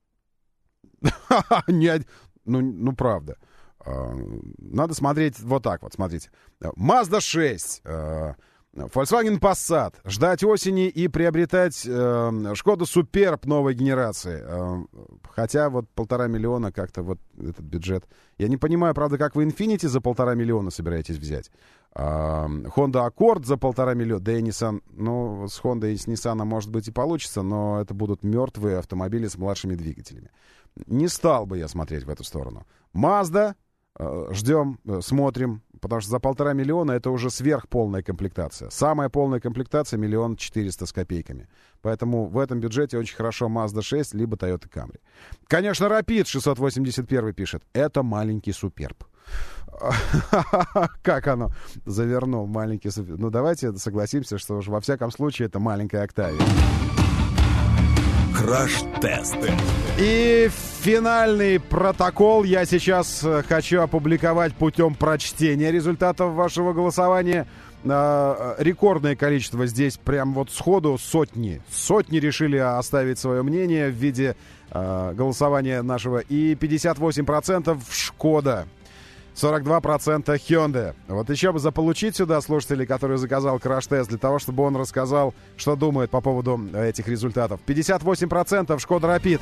Ну, правда. Надо смотреть вот так вот, смотрите. Mazda шесть, Volkswagen Passat, ждать осени и приобретать Шкода Суперб новой генерации. Хотя вот полтора миллиона как-то вот этот бюджет. Я не понимаю, правда, как вы Infiniti за полтора миллиона собираетесь взять. Honda Accord за полтора миллиона, да и Nissan, ну, с Honda и с Nissan, может быть, и получится, но это будут мертвые автомобили с младшими двигателями. Не стал бы я смотреть в эту сторону. Mazda, ждем, смотрим, потому что за полтора миллиона это уже сверхполная комплектация. Самая полная комплектация миллион четыреста с копейками. Поэтому в этом бюджете очень хорошо Mazda шесть, либо Toyota Camry. Конечно, Rapid шестьсот восемьдесят один пишет. Это маленький Суперб. Как оно завернул, маленький Суперб. Ну, давайте согласимся, что уж во всяком случае это маленькая Octavia. Краш-тест. И финальный протокол я сейчас хочу опубликовать путем прочтения результатов вашего голосования. А, рекордное количество здесь прям вот сходу сотни. Сотни решили оставить свое мнение в виде а, голосования нашего. И пятьдесят восемь процентов Шкода. сорок два процента Hyundai. Вот еще бы заполучить сюда слушателей, который заказал краш-тест, для того, чтобы он рассказал, что думает по поводу этих результатов. пятьдесят восемь процентов Шкода Rapid.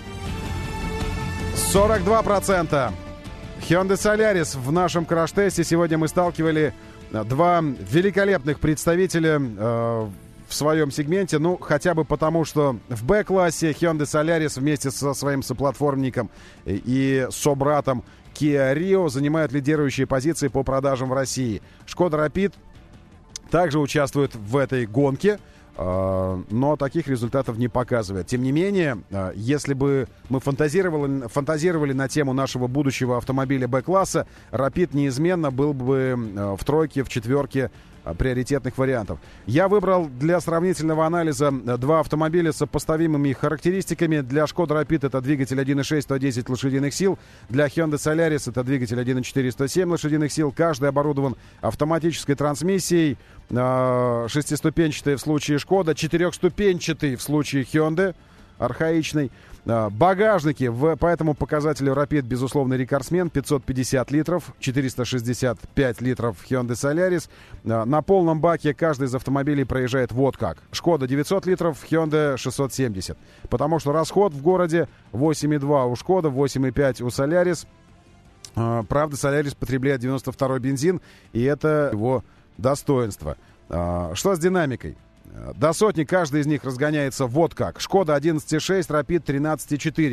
сорок два процента Hyundai Solaris. В нашем краш-тесте сегодня мы сталкивали два великолепных представителя э, в своем сегменте. Ну, хотя бы потому, что в Б-классе Hyundai Solaris вместе со своим соплатформником и собратом Kia Rio занимают лидирующие позиции по продажам в России. Шкода Rapid также участвует в этой гонке, но таких результатов не показывает. Тем не менее, если бы мы фантазировали, фантазировали на тему нашего будущего автомобиля Б-класса, Rapid неизменно был бы в тройке, в четверке приоритетных вариантов. Я выбрал для сравнительного анализа два автомобиля с сопоставимыми характеристиками. Для Шкода Rapid это двигатель один и шесть, сто десять лошадиных сил. Для Hyundai Solaris это двигатель один и четыре, сто семь лошадиных сил. Каждый оборудован автоматической трансмиссией. Шестиступенчатый в случае Шкода, четырехступенчатый в случае Hyundai, архаичный. Багажники в, по этому показателю Rapid, безусловно, рекордсмен. пятьсот пятьдесят литров, четыреста шестьдесят пять литров Hyundai Solaris. На полном баке каждый из автомобилей проезжает вот как. Шкода девятьсот литров, Hyundai шестьсот семьдесят. Потому что расход в городе восемь и два у Шкода, восемь и пять у Solaris. Правда, Solaris потребляет девяносто второй бензин, и это его достоинство. Что с динамикой? До сотни каждый из них разгоняется вот как. Шкода одиннадцать и шесть, Rapid тринадцать и четыре.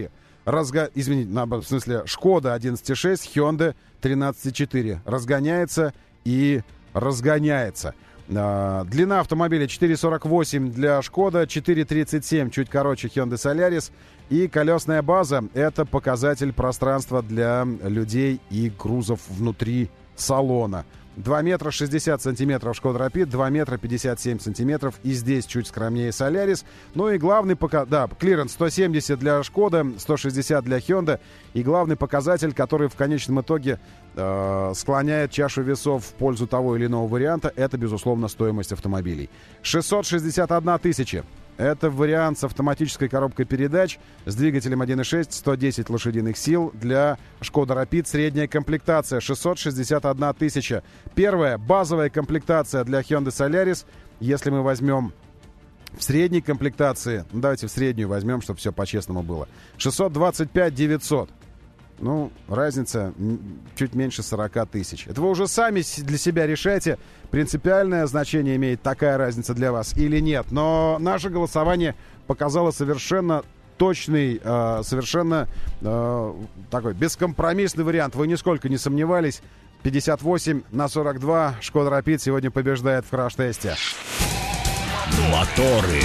разго... извините, на... в смысле, Шкода одиннадцать шесть, Hyundai тринадцать четыре. Разгоняется и разгоняется. А, длина автомобиля четыре сорок восемь для Шкода, четыре тридцать семь, чуть короче Hyundai Solaris. И колесная база — это показатель пространства для людей и грузов внутри салона. два метра шестьдесят сантиметров Шкода Рапид, два метра пятьдесят семь сантиметров. И здесь чуть скромнее Солярис. Ну и главный показатель... Да, клиренс сто семьдесят для Шкода, сто шестьдесят для Hyundai. И главный показатель, который в конечном итоге э, склоняет чашу весов в пользу того или иного варианта, это, безусловно, стоимость автомобилей. шестьсот шестьдесят одна тысяча. Это вариант с автоматической коробкой передач с двигателем один и шесть, сто десять лошадиных сил для Шкода Рапид. Средняя комплектация шестьсот шестьдесят одна тысяча. Первая базовая комплектация для Hyundai Solaris. Если мы возьмем в средней комплектации, ну, давайте в среднюю возьмем, чтобы все по-честному было, шестьсот двадцать пять девятьсот. Ну, разница чуть меньше сорок тысяч. Это вы уже сами для себя решайте, принципиальное значение имеет такая разница для вас или нет. Но наше голосование показало совершенно точный, э, совершенно э, такой бескомпромиссный вариант. Вы нисколько не сомневались. пятьдесят восемь на сорок два. Шкода Рапид сегодня побеждает в краш-тесте. Моторы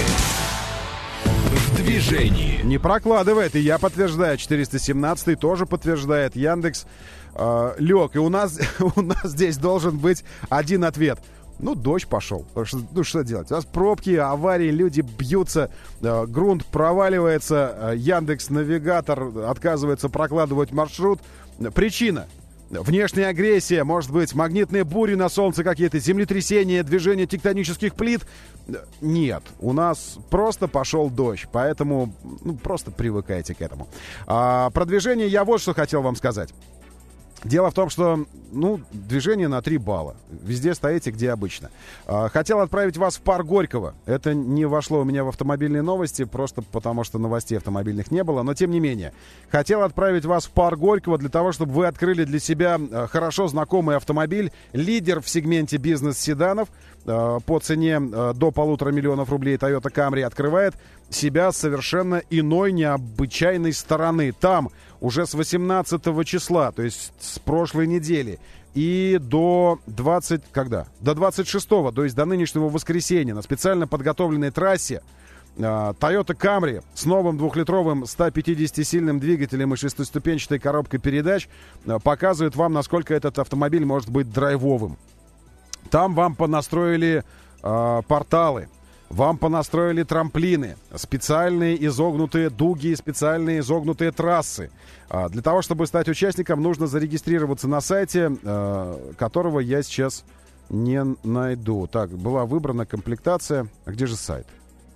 в движении. Не прокладывает, и я подтверждаю. четыреста семнадцатый тоже подтверждает. Яндекс э, лег. И у нас, у нас здесь должен быть один ответ. Ну, дождь пошел. Ну, что делать? У нас пробки, аварии, люди бьются, э, грунт проваливается, э, Яндекс.Навигатор отказывается прокладывать маршрут. Причина. Внешняя агрессия, может быть, магнитные бури на солнце какие-то, землетрясения, движение тектонических плит. Нет, у нас просто пошел дождь, поэтому ну, просто привыкайте к этому. А, про движение я вот что хотел вам сказать. Дело в том, что, ну, движение на три балла. Везде стоите, где обычно. А, хотел отправить вас в парк Горького. Это не вошло у меня в автомобильные новости, просто потому что новостей автомобильных не было. Но, тем не менее, хотел отправить вас в парк Горького для того, чтобы вы открыли для себя хорошо знакомый автомобиль. Лидер в сегменте бизнес-седанов. А, по цене а, до полутора миллионов рублей Toyota Camry открывает себя с совершенно иной, необычайной стороны. Там уже с восемнадцатого числа, то есть с прошлой недели, и до двадцать, когда? До двадцать шестого, то есть до нынешнего воскресенья на специально подготовленной трассе uh, Toyota Camry с новым двухлитровым ста пятидесятисильным двигателем и шестиступенчатой коробкой передач uh, показывает вам, насколько этот автомобиль может быть драйвовым. Там вам понастроили uh, порталы. Вам понастроили трамплины, специальные изогнутые дуги, специальные изогнутые трассы. А для того, чтобы стать участником, нужно зарегистрироваться на сайте, а, которого я сейчас не найду. Так, была выбрана комплектация. А где же сайт?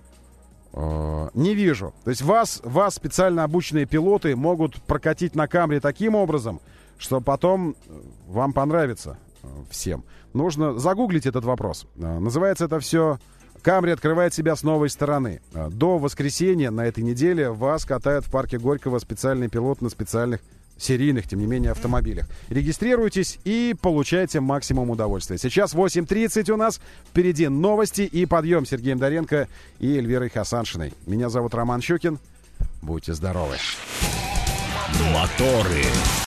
А, не вижу. То есть вас, вас специально обученные пилоты могут прокатить на Камри таким образом, что потом вам понравится всем. Нужно загуглить этот вопрос. А, называется это все... Камри открывает себя с новой стороны. До воскресенья на этой неделе вас катают в парке Горького специальный пилот на специальных серийных, тем не менее, автомобилях. Регистрируйтесь и получайте максимум удовольствия. Сейчас восемь тридцать у нас. Впереди новости и подъем с Сергеем Доренко и Эльвирой Хасаншиной. Меня зовут Роман Щукин. Будьте здоровы. Моторы.